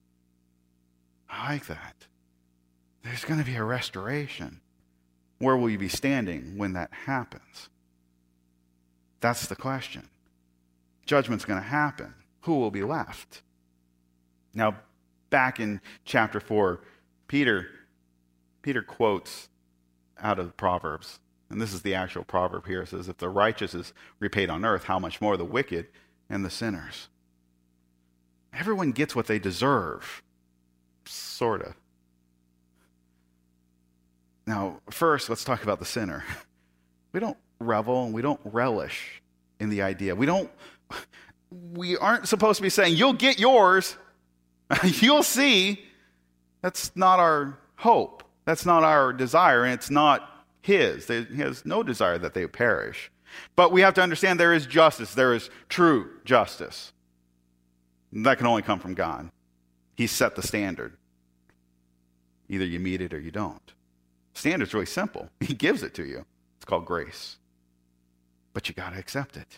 I like that. There's going to be a restoration. Where will you be standing when that happens? That's the question. Judgment's going to happen. Who will be left? Now, back in chapter four, Peter, Peter quotes out of Proverbs, and this is the actual proverb here. It says, if the righteous is repaid on earth, how much more the wicked and the sinners? Everyone gets what they deserve, sort of. Now, first, let's talk about the sinner. We don't revel and we don't relish in the idea. We don't, we aren't supposed to be saying, you'll get yours, you'll see. That's not our hope. That's not our desire, and it's not his. He has no desire that they perish. But we have to understand there is justice. There is true justice. And that can only come from God. He set the standard. Either you meet it or you don't. Standard's really simple. He gives it to you. It's called grace. But you got to accept it.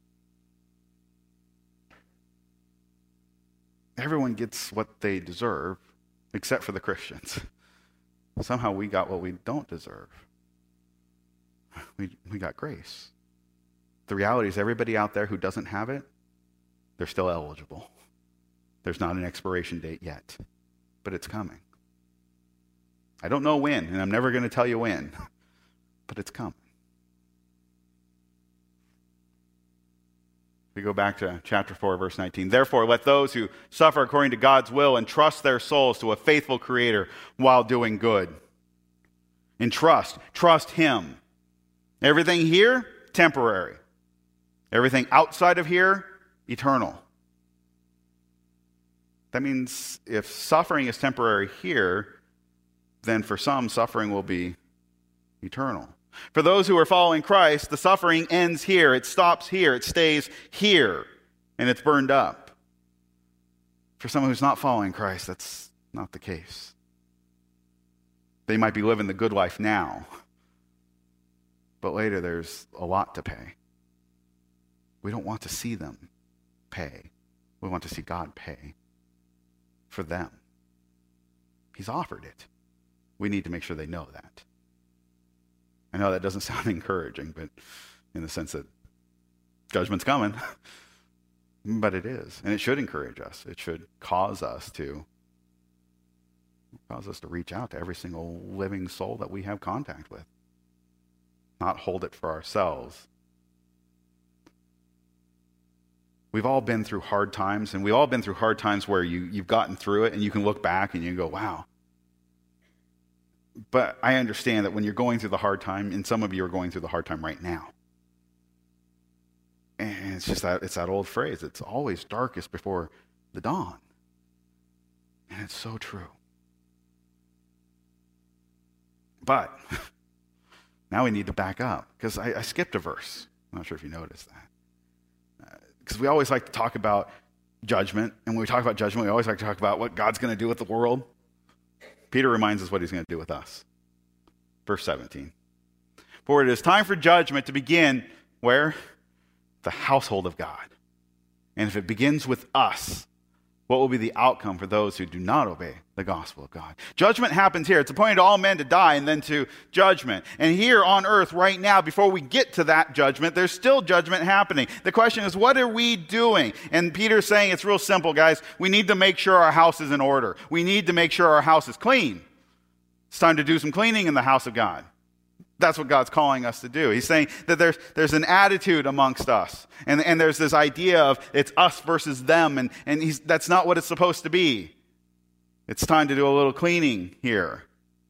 Everyone gets what they deserve, except for the Christians. Somehow we got what we don't deserve. We, we got grace. The reality is everybody out there who doesn't have it, they're still eligible. There's not an expiration date yet, but it's coming. I don't know when, and I'm never going to tell you when, but it's coming. We go back to chapter four, verse nineteen. Therefore, let those who suffer according to God's will entrust their souls to a faithful Creator while doing good. Entrust. Trust Him. Everything here, temporary. Everything outside of here, eternal. That means if suffering is temporary here, then for some, suffering will be eternal. For those who are following Christ, the suffering ends here. It stops here. It stays here. And it's burned up. For someone who's not following Christ, that's not the case. They might be living the good life now, but later there's a lot to pay. We don't want to see them pay. We want to see God pay for them. He's offered it. We need to make sure they know that. I know that doesn't sound encouraging, but in the sense that judgment's coming, but it is, and it should encourage us. It should cause us to cause us to reach out to every single living soul that we have contact with, not hold it for ourselves. We've all been through hard times, and we've all been through hard times where you, you've gotten through it, and you can look back and you go, wow. But I understand that when you're going through the hard time, and some of you are going through the hard time right now. And it's just that, it's that old phrase, it's always darkest before the dawn. And it's so true. But now we need to back up because I, I skipped a verse. I'm not sure if you noticed that. Because uh, we always like to talk about judgment. And when we talk about judgment, we always like to talk about what God's going to do with the world. Peter reminds us what he's going to do with us. Verse seventeen. For it is time for judgment to begin where? The household of God. And if it begins with us, what will be the outcome for those who do not obey the gospel of God? Judgment happens here. It's appointed to all men to die and then to judgment. And here on earth right now, before we get to that judgment, there's still judgment happening. The question is, what are we doing? And Peter's saying it's real simple, guys. We need to make sure our house is in order. We need to make sure our house is clean. It's time to do some cleaning in the house of God. That's what God's calling us to do. He's saying that there's there's an attitude amongst us. And, and there's this idea of it's us versus them. And, and he's, that's not what it's supposed to be. It's time to do a little cleaning here.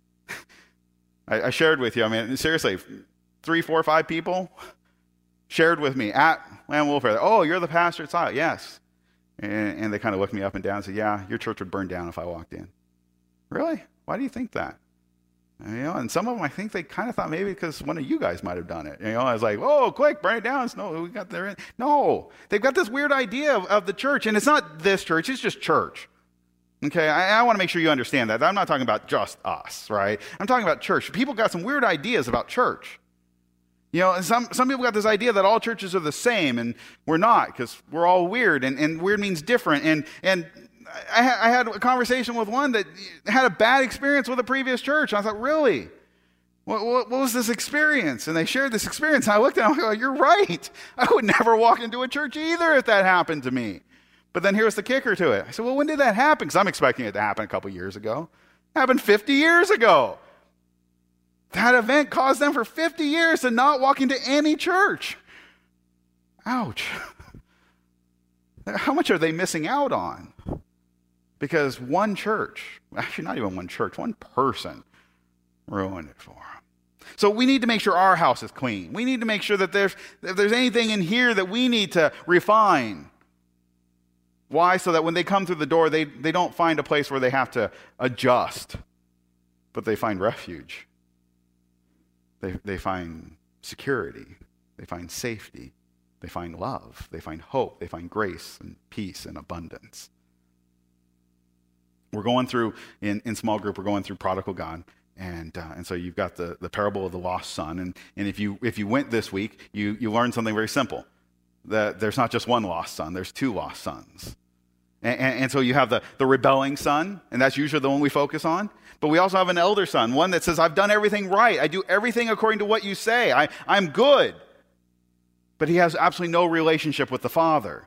I, I shared with you, I mean, seriously, three, four, five people shared with me at Land Wolfare. Oh, you're the pastor at Silent. Yes. And, and they kind of looked me up and down and said, yeah, your church would burn down if I walked in. Really? Why do you think that? You know, and some of them, I think they kind of thought maybe because one of you guys might have done it. You know, I was like, "Oh, quick, burn it down!" No, we got there. No, they've got this weird idea of, of the church, and it's not this church; it's just church. Okay, I, I want to make sure you understand that. I'm not talking about just us, right? I'm talking about church. People got some weird ideas about church. You know, and some some people got this idea that all churches are the same, and we're not because we're all weird, and, and weird means different, and and. I had a conversation with one that had a bad experience with a previous church. I thought, really? What, what, what was this experience? And they shared this experience. And I looked at them and I go, you're right. I would never walk into a church either if that happened to me. But then here's the kicker to it. I said, well, when did that happen? Because I'm expecting it to happen a couple years ago. It happened fifty years ago. That event caused them for fifty years to not walk into any church. Ouch. How much are they missing out on? Because one church, actually not even one church, one person ruined it for them. So we need to make sure our house is clean. We need to make sure that there's, if there's anything in here that we need to refine. Why? So that when they come through the door, they, they don't find a place where they have to adjust, but they find refuge. They, they find security. They find safety. They find love. They find hope. They find grace and peace and abundance. We're going through, in, in small group, we're going through Prodigal God. And uh, and so you've got the, the parable of the lost son. And, and if you if you went this week, you, you learned something very simple. That there's not just one lost son, there's two lost sons. And, and, and so you have the, the rebelling son, and that's usually the one we focus on. But we also have an elder son, one that says, I've done everything right. I do everything according to what you say. I, I'm good. But he has absolutely no relationship with the father.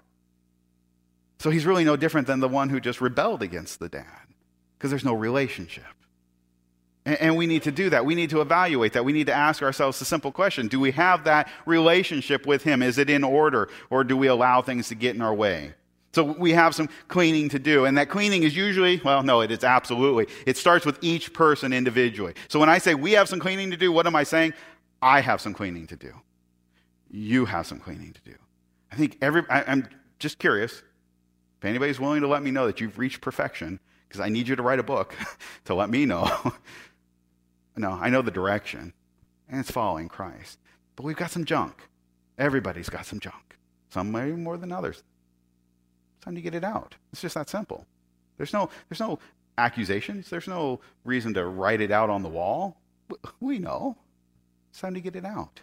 So he's really no different than the one who just rebelled against the dad, because there's no relationship. And, and we need to do that. We need to evaluate that. We need to ask ourselves the simple question, do we have that relationship with him? Is it in order, or do we allow things to get in our way? So we have some cleaning to do, and that cleaning is usually, well, no, it is absolutely. It starts with each person individually. So when I say we have some cleaning to do, what am I saying? I have some cleaning to do. You have some cleaning to do. I think every, I, I'm just curious, if anybody's willing to let me know that you've reached perfection, because I need you to write a book to let me know. No, I know the direction, and it's following Christ. But we've got some junk. Everybody's got some junk. Some maybe more than others. It's time to get it out. It's just that simple. There's no, there's no accusations. There's no reason to write it out on the wall. We know. It's time to get it out.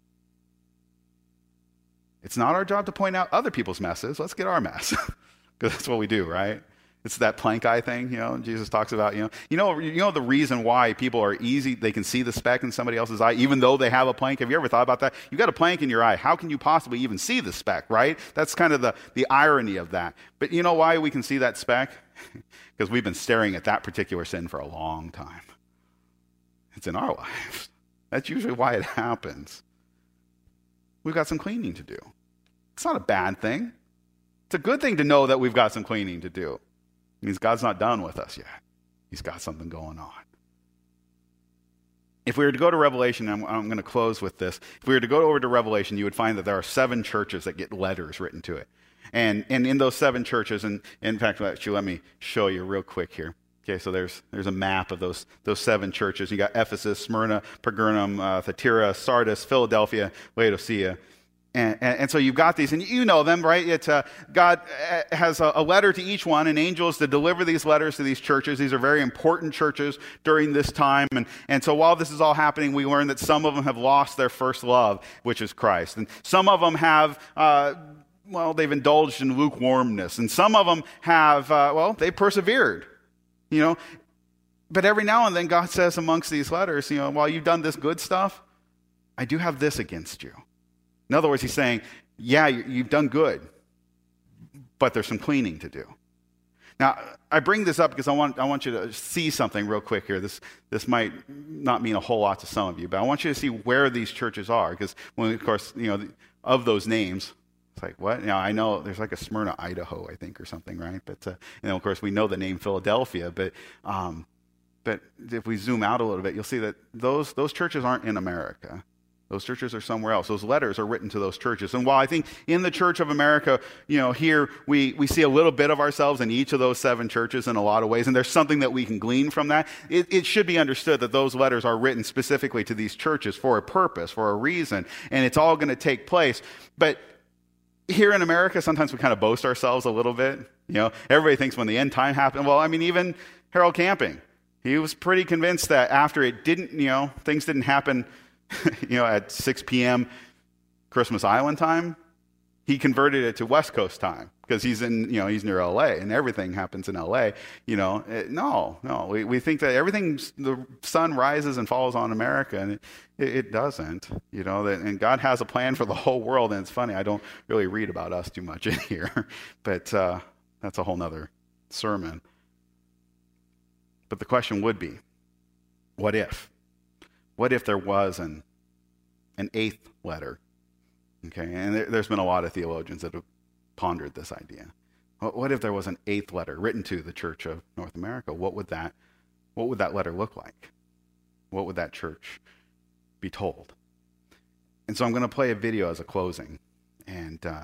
It's not our job to point out other people's messes. Let's get our mess. Because that's what we do, right? It's that plank eye thing, you know, Jesus talks about, you know. You know, you know the reason why people are easy, they can see the speck in somebody else's eye, even though they have a plank. Have you ever thought about that? You've got a plank in your eye. How can you possibly even see the speck, right? That's kind of the, the irony of that. But you know why we can see that speck? Because we've been staring at that particular sin for a long time. It's in our lives. That's usually why it happens. We've got some cleaning to do. It's not a bad thing. It's a good thing to know that we've got some cleaning to do. It means God's not done with us yet. He's got something going on. If we were to go to Revelation, I'm, I'm going to close with this. If we were to go over to Revelation, you would find that there are seven churches that get letters written to it. And, and in those seven churches, and in fact, actually, let me show you real quick here. Okay, so there's there's a map of those those seven churches. You got Ephesus, Smyrna, Pergamum, uh, Thyatira, Sardis, Philadelphia, Laodicea. And, and, and so you've got these, and you know them, right? It's, uh, God has a, a letter to each one, and angels to deliver these letters to these churches. These are very important churches during this time. And, and so while this is all happening, we learn that some of them have lost their first love, which is Christ. And some of them have, uh, well, they've indulged in lukewarmness. And some of them have, uh, well, they persevered, you know. But every now and then God says amongst these letters, you know, while you've done this good stuff, I do have this against you. In other words, he's saying, yeah, you've done good, but there's some cleaning to do. Now, I bring this up because I want I want you to see something real quick here. This this might not mean a whole lot to some of you, but I want you to see where these churches are, because, when, of course, you know, of those names, it's like, what? Now, I know there's like a Smyrna, Idaho, I think, or something, right? But, uh, and then, of course, we know the name Philadelphia, but um, but if we zoom out a little bit, you'll see that those those churches aren't in America. Those churches are somewhere else. Those letters are written to those churches. And while I think in the Church of America, you know, here we, we see a little bit of ourselves in each of those seven churches in a lot of ways, and there's something that we can glean from that, it, it should be understood that those letters are written specifically to these churches for a purpose, for a reason, and it's all going to take place. But here in America, sometimes we kind of boast ourselves a little bit. You know, everybody thinks when the end time happened, well, I mean, even Harold Camping, he was pretty convinced that after it didn't, you know, things didn't happen you know, at six p.m. Christmas Island time, he converted it to West Coast time because he's in, you know, he's near L A and everything happens in L A. You know, it, no, no, we, we think that everything, the sun rises and falls on America, and it, it, it doesn't. You know, that, and God has a plan for the whole world. And it's funny, I don't really read about us too much in here, but uh, that's a whole nother sermon. But the question would be, what if? What if there was an an eighth letter? Okay, and there, there's been a lot of theologians that have pondered this idea. What, what if there was an eighth letter written to the Church of North America? What would that what would that letter look like? What would that church be told? And so I'm going to play a video as a closing, and uh,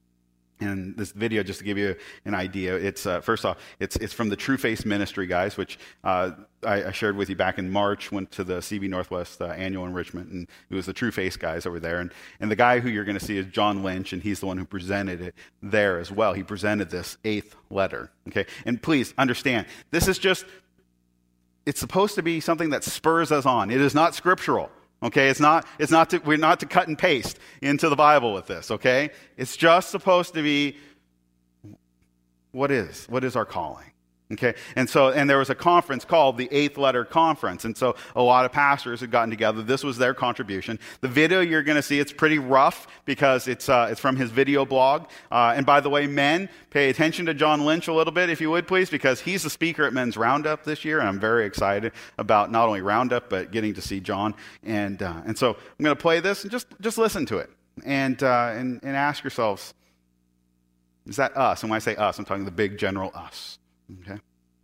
and this video, just to give you an idea, it's uh, first off, it's it's from the True Face Ministry guys, which uh, I, I shared with you back in March. Went to the C B Northwest uh, annual enrichment, and it was the True Face guys over there. And and the guy who you're going to see is John Lynch, and he's the one who presented it there as well. He presented this eighth letter. Okay, and please understand, this is just it's supposed to be something that spurs us on. It is not scriptural. Okay, it's not, it's not to, we're not to cut and paste into the Bible with this, okay? It's just supposed to be, what is, what is our calling? Okay, and so, and there was a conference called the Eighth Letter Conference, and so a lot of pastors had gotten together. This was their contribution. The video you're going to see, it's pretty rough because it's uh, it's from his video blog. Uh, and by the way, men, pay attention to John Lynch a little bit, if you would, please, because he's the speaker at Men's Roundup this year, and I'm very excited about not only Roundup, but getting to see John. And uh, and so I'm going to play this, and just, just listen to it, and, uh, and, and ask yourselves, is that us? And when I say us, I'm talking the big general us. Okay.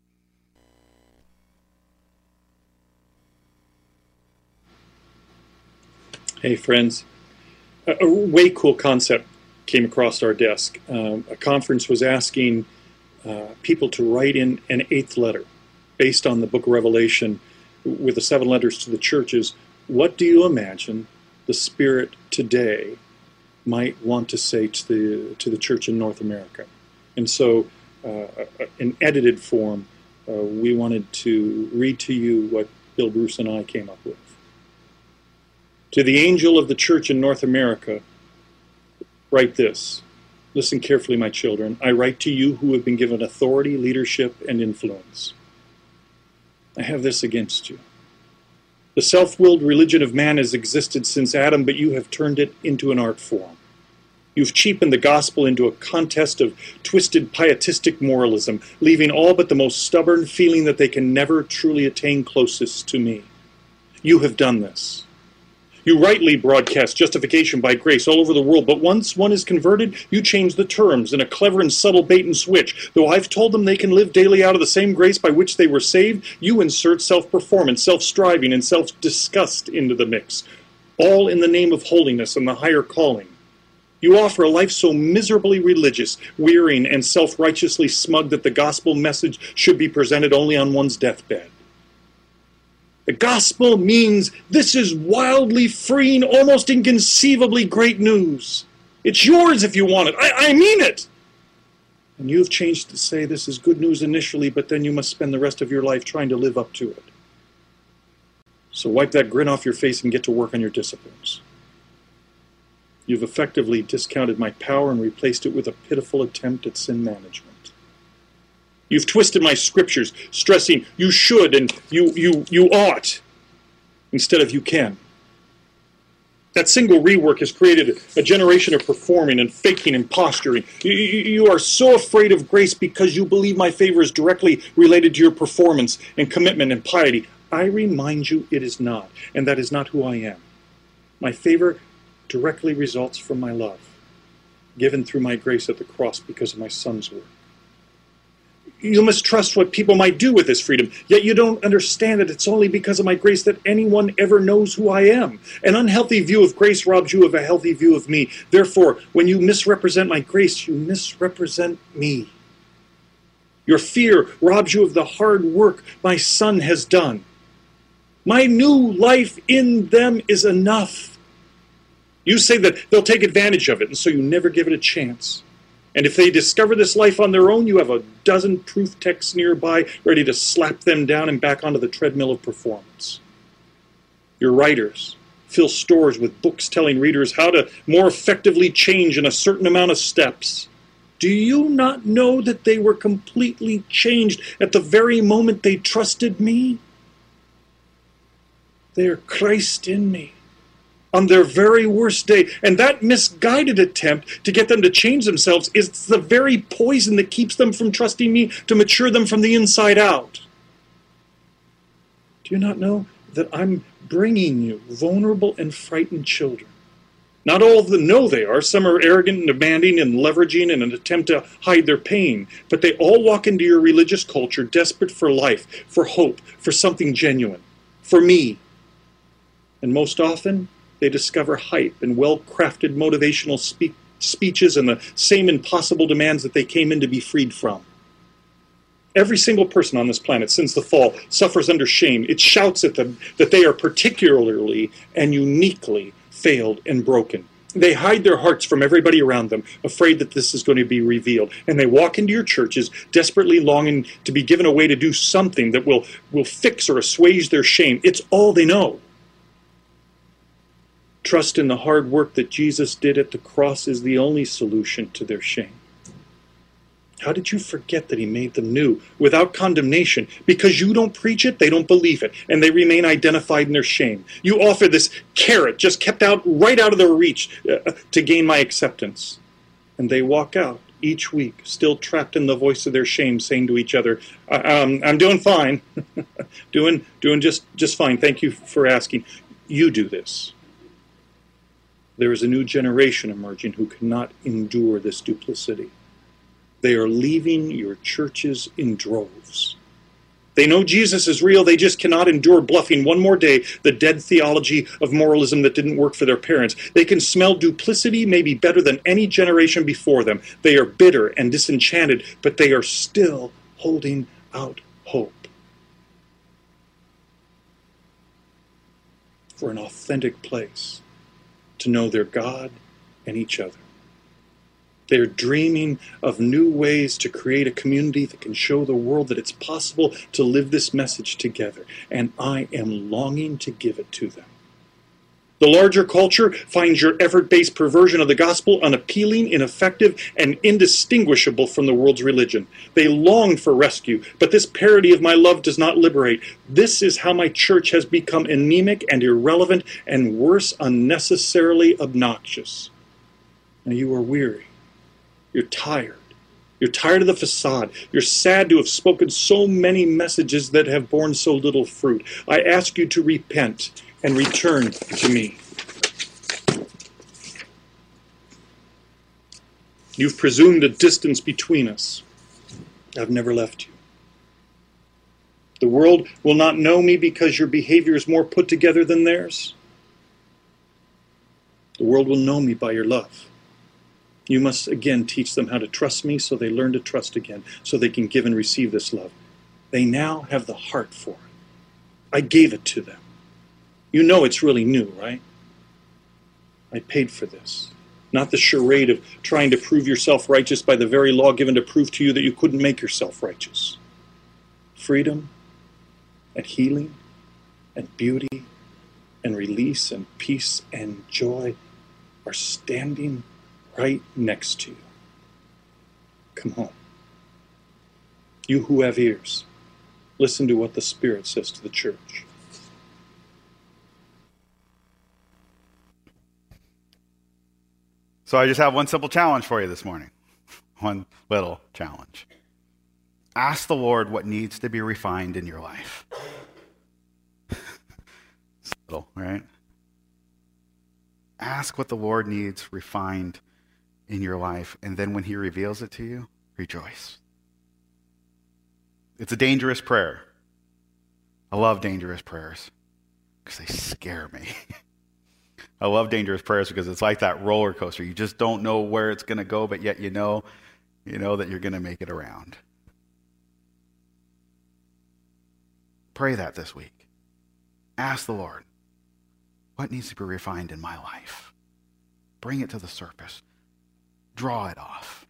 Hey, friends. A, a way cool concept came across our desk. Um, a conference was asking uh, people to write in an eighth letter based on the book of Revelation with the seven letters to the churches. What do you imagine the Spirit today might want to say to the, to the church in North America? And so Uh, in edited form, uh, we wanted to read to you what Bill Bruce and I came up with. To the angel of the church in North America, write this. Listen carefully, my children. I write to you who have been given authority, leadership, and influence. I have this against you. The self-willed religion of man has existed since Adam, but you have turned it into an art form. You've cheapened the gospel into a contest of twisted pietistic moralism, leaving all but the most stubborn feeling that they can never truly attain closest to me. You have done this. You rightly broadcast justification by grace all over the world, but once one is converted, you change the terms in a clever and subtle bait and switch. Though I've told them they can live daily out of the same grace by which they were saved, you insert self-performance, self-striving, and self-disgust into the mix, all in the name of holiness and the higher calling. You offer a life so miserably religious, wearying, and self-righteously smug that the gospel message should be presented only on one's deathbed. The gospel means this is wildly freeing, almost inconceivably great news. It's yours if you want it. I, I mean it. And you have changed to say this is good news initially, but then you must spend the rest of your life trying to live up to it. So wipe that grin off your face and get to work on your disciplines. You've effectively discounted my power and replaced it with a pitiful attempt at sin management. You've twisted my scriptures, stressing you should and you, you, you ought, instead of you can. That single rework has created a generation of performing and faking and posturing. You, you are so afraid of grace because you believe my favor is directly related to your performance and commitment and piety. I remind you it is not, and that is not who I am. My favor directly results from my love, given through my grace at the cross because of my Son's work. You must trust what people might do with this freedom, yet you don't understand that it's only because of my grace that anyone ever knows who I am. An unhealthy view of grace robs you of a healthy view of me. Therefore, when you misrepresent my grace, you misrepresent me. Your fear robs you of the hard work my Son has done. My new life in them is enough. You say that they'll take advantage of it, and so you never give it a chance. And if they discover this life on their own, you have a dozen proof texts nearby ready to slap them down and back onto the treadmill of performance. Your writers fill stores with books telling readers how to more effectively change in a certain amount of steps. Do you not know that they were completely changed at the very moment they trusted me? They are Christ in me on their very worst day. And that misguided attempt to get them to change themselves is the very poison that keeps them from trusting me to mature them from the inside out. Do you not know that I'm bringing you vulnerable and frightened children? Not all of them know they are. Some are arrogant and demanding and leveraging in an attempt to hide their pain. But they all walk into your religious culture desperate for life, for hope, for something genuine, for me. And most often, they discover hype and well-crafted motivational spe- speeches and the same impossible demands that they came in to be freed from. Every single person on this planet since the fall suffers under shame. It shouts at them that they are particularly and uniquely failed and broken. They hide their hearts from everybody around them, afraid that this is going to be revealed. And they walk into your churches desperately longing to be given a way to do something that will, will fix or assuage their shame. It's all they know. Trust in the hard work that Jesus did at the cross is the only solution to their shame. How did you forget that he made them new, without condemnation? Because you don't preach it, they don't believe it, and they remain identified in their shame. You offer this carrot, just kept out right out of their reach, uh, to gain my acceptance. And they walk out each week, still trapped in the voice of their shame, saying to each other, um, I'm doing fine, doing, doing just, just fine, thank you for asking. You do this. There is a new generation emerging who cannot endure this duplicity. They are leaving your churches in droves. They know Jesus is real. They just cannot endure bluffing one more day the dead theology of moralism that didn't work for their parents. They can smell duplicity maybe better than any generation before them. They are bitter and disenchanted, but they are still holding out hope for an authentic place to know their God and each other. They're dreaming of new ways to create a community that can show the world that it's possible to live this message together, and I am longing to give it to them. The larger culture finds your effort-based perversion of the gospel unappealing, ineffective, and indistinguishable from the world's religion. They long for rescue, but this parody of my love does not liberate. This is how my church has become anemic and irrelevant, and worse, unnecessarily obnoxious. Now you are weary. You're tired. You're tired of the facade. You're sad to have spoken so many messages that have borne so little fruit. I ask you to repent and return to me. You've presumed a distance between us. I've never left you. The world will not know me because your behavior is more put together than theirs. The world will know me by your love. You must again teach them how to trust me so they learn to trust again, so they can give and receive this love. They now have the heart for it. I gave it to them. You know it's really new, right? I paid for this. Not the charade of trying to prove yourself righteous by the very law given to prove to you that you couldn't make yourself righteous. Freedom and healing and beauty and release and peace and joy are standing right next to you. Come home. You who have ears, listen to what the Spirit says to the church. So I just have one simple challenge for you this morning. One little challenge. Ask the Lord what needs to be refined in your life. It's little, right? Ask what the Lord needs refined in your life, and then when he reveals it to you, rejoice. It's a dangerous prayer. I love dangerous prayers because they scare me. I love dangerous prayers because it's like that roller coaster. You just don't know where it's going to go, but yet you know, you know that you're going to make it around. Pray that this week. Ask the Lord, what needs to be refined in my life? Bring it to the surface. Draw it off.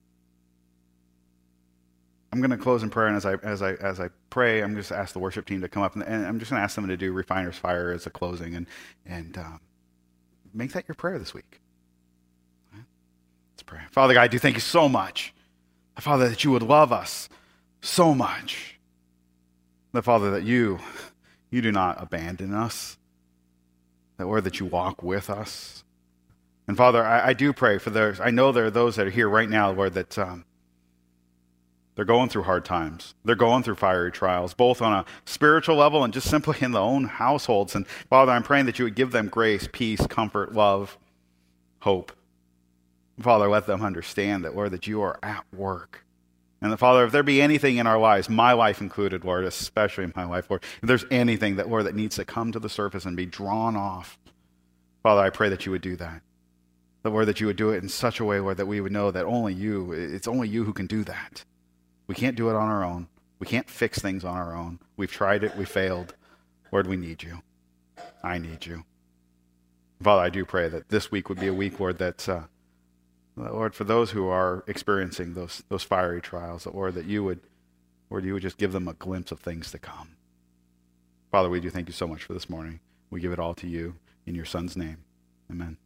I'm going to close in prayer, and as I as I as I pray, I'm just ask the worship team to come up, and, and I'm just going to ask them to do Refiner's Fire as a closing, and and um, make that your prayer this week. Let's pray. Father God, I do thank you so much, Father, that you would love us so much. That Father, that you you do not abandon us, that or that you walk with us. And Father, I, I do pray for those. I know there are those that are here right now, Lord, that um, they're going through hard times. They're going through fiery trials, both on a spiritual level and just simply in their own households. And Father, I'm praying that you would give them grace, peace, comfort, love, hope. Father, let them understand that, Lord, that you are at work. And that, Father, if there be anything in our lives, my life included, Lord, especially my life, Lord, if there's anything that, Lord, that needs to come to the surface and be drawn off, Father, I pray that you would do that. The Lord, that you would do it in such a way, Lord, that we would know that only you, it's only you who can do that. We can't do it on our own. We can't fix things on our own. We've tried it. We failed. Lord, we need you. I need you. Father, I do pray that this week would be a week, Lord, that, uh, Lord, for those who are experiencing those those fiery trials, that, Lord, that you would, Lord, you would just give them a glimpse of things to come. Father, we do thank you so much for this morning. We give it all to you in your Son's name. Amen.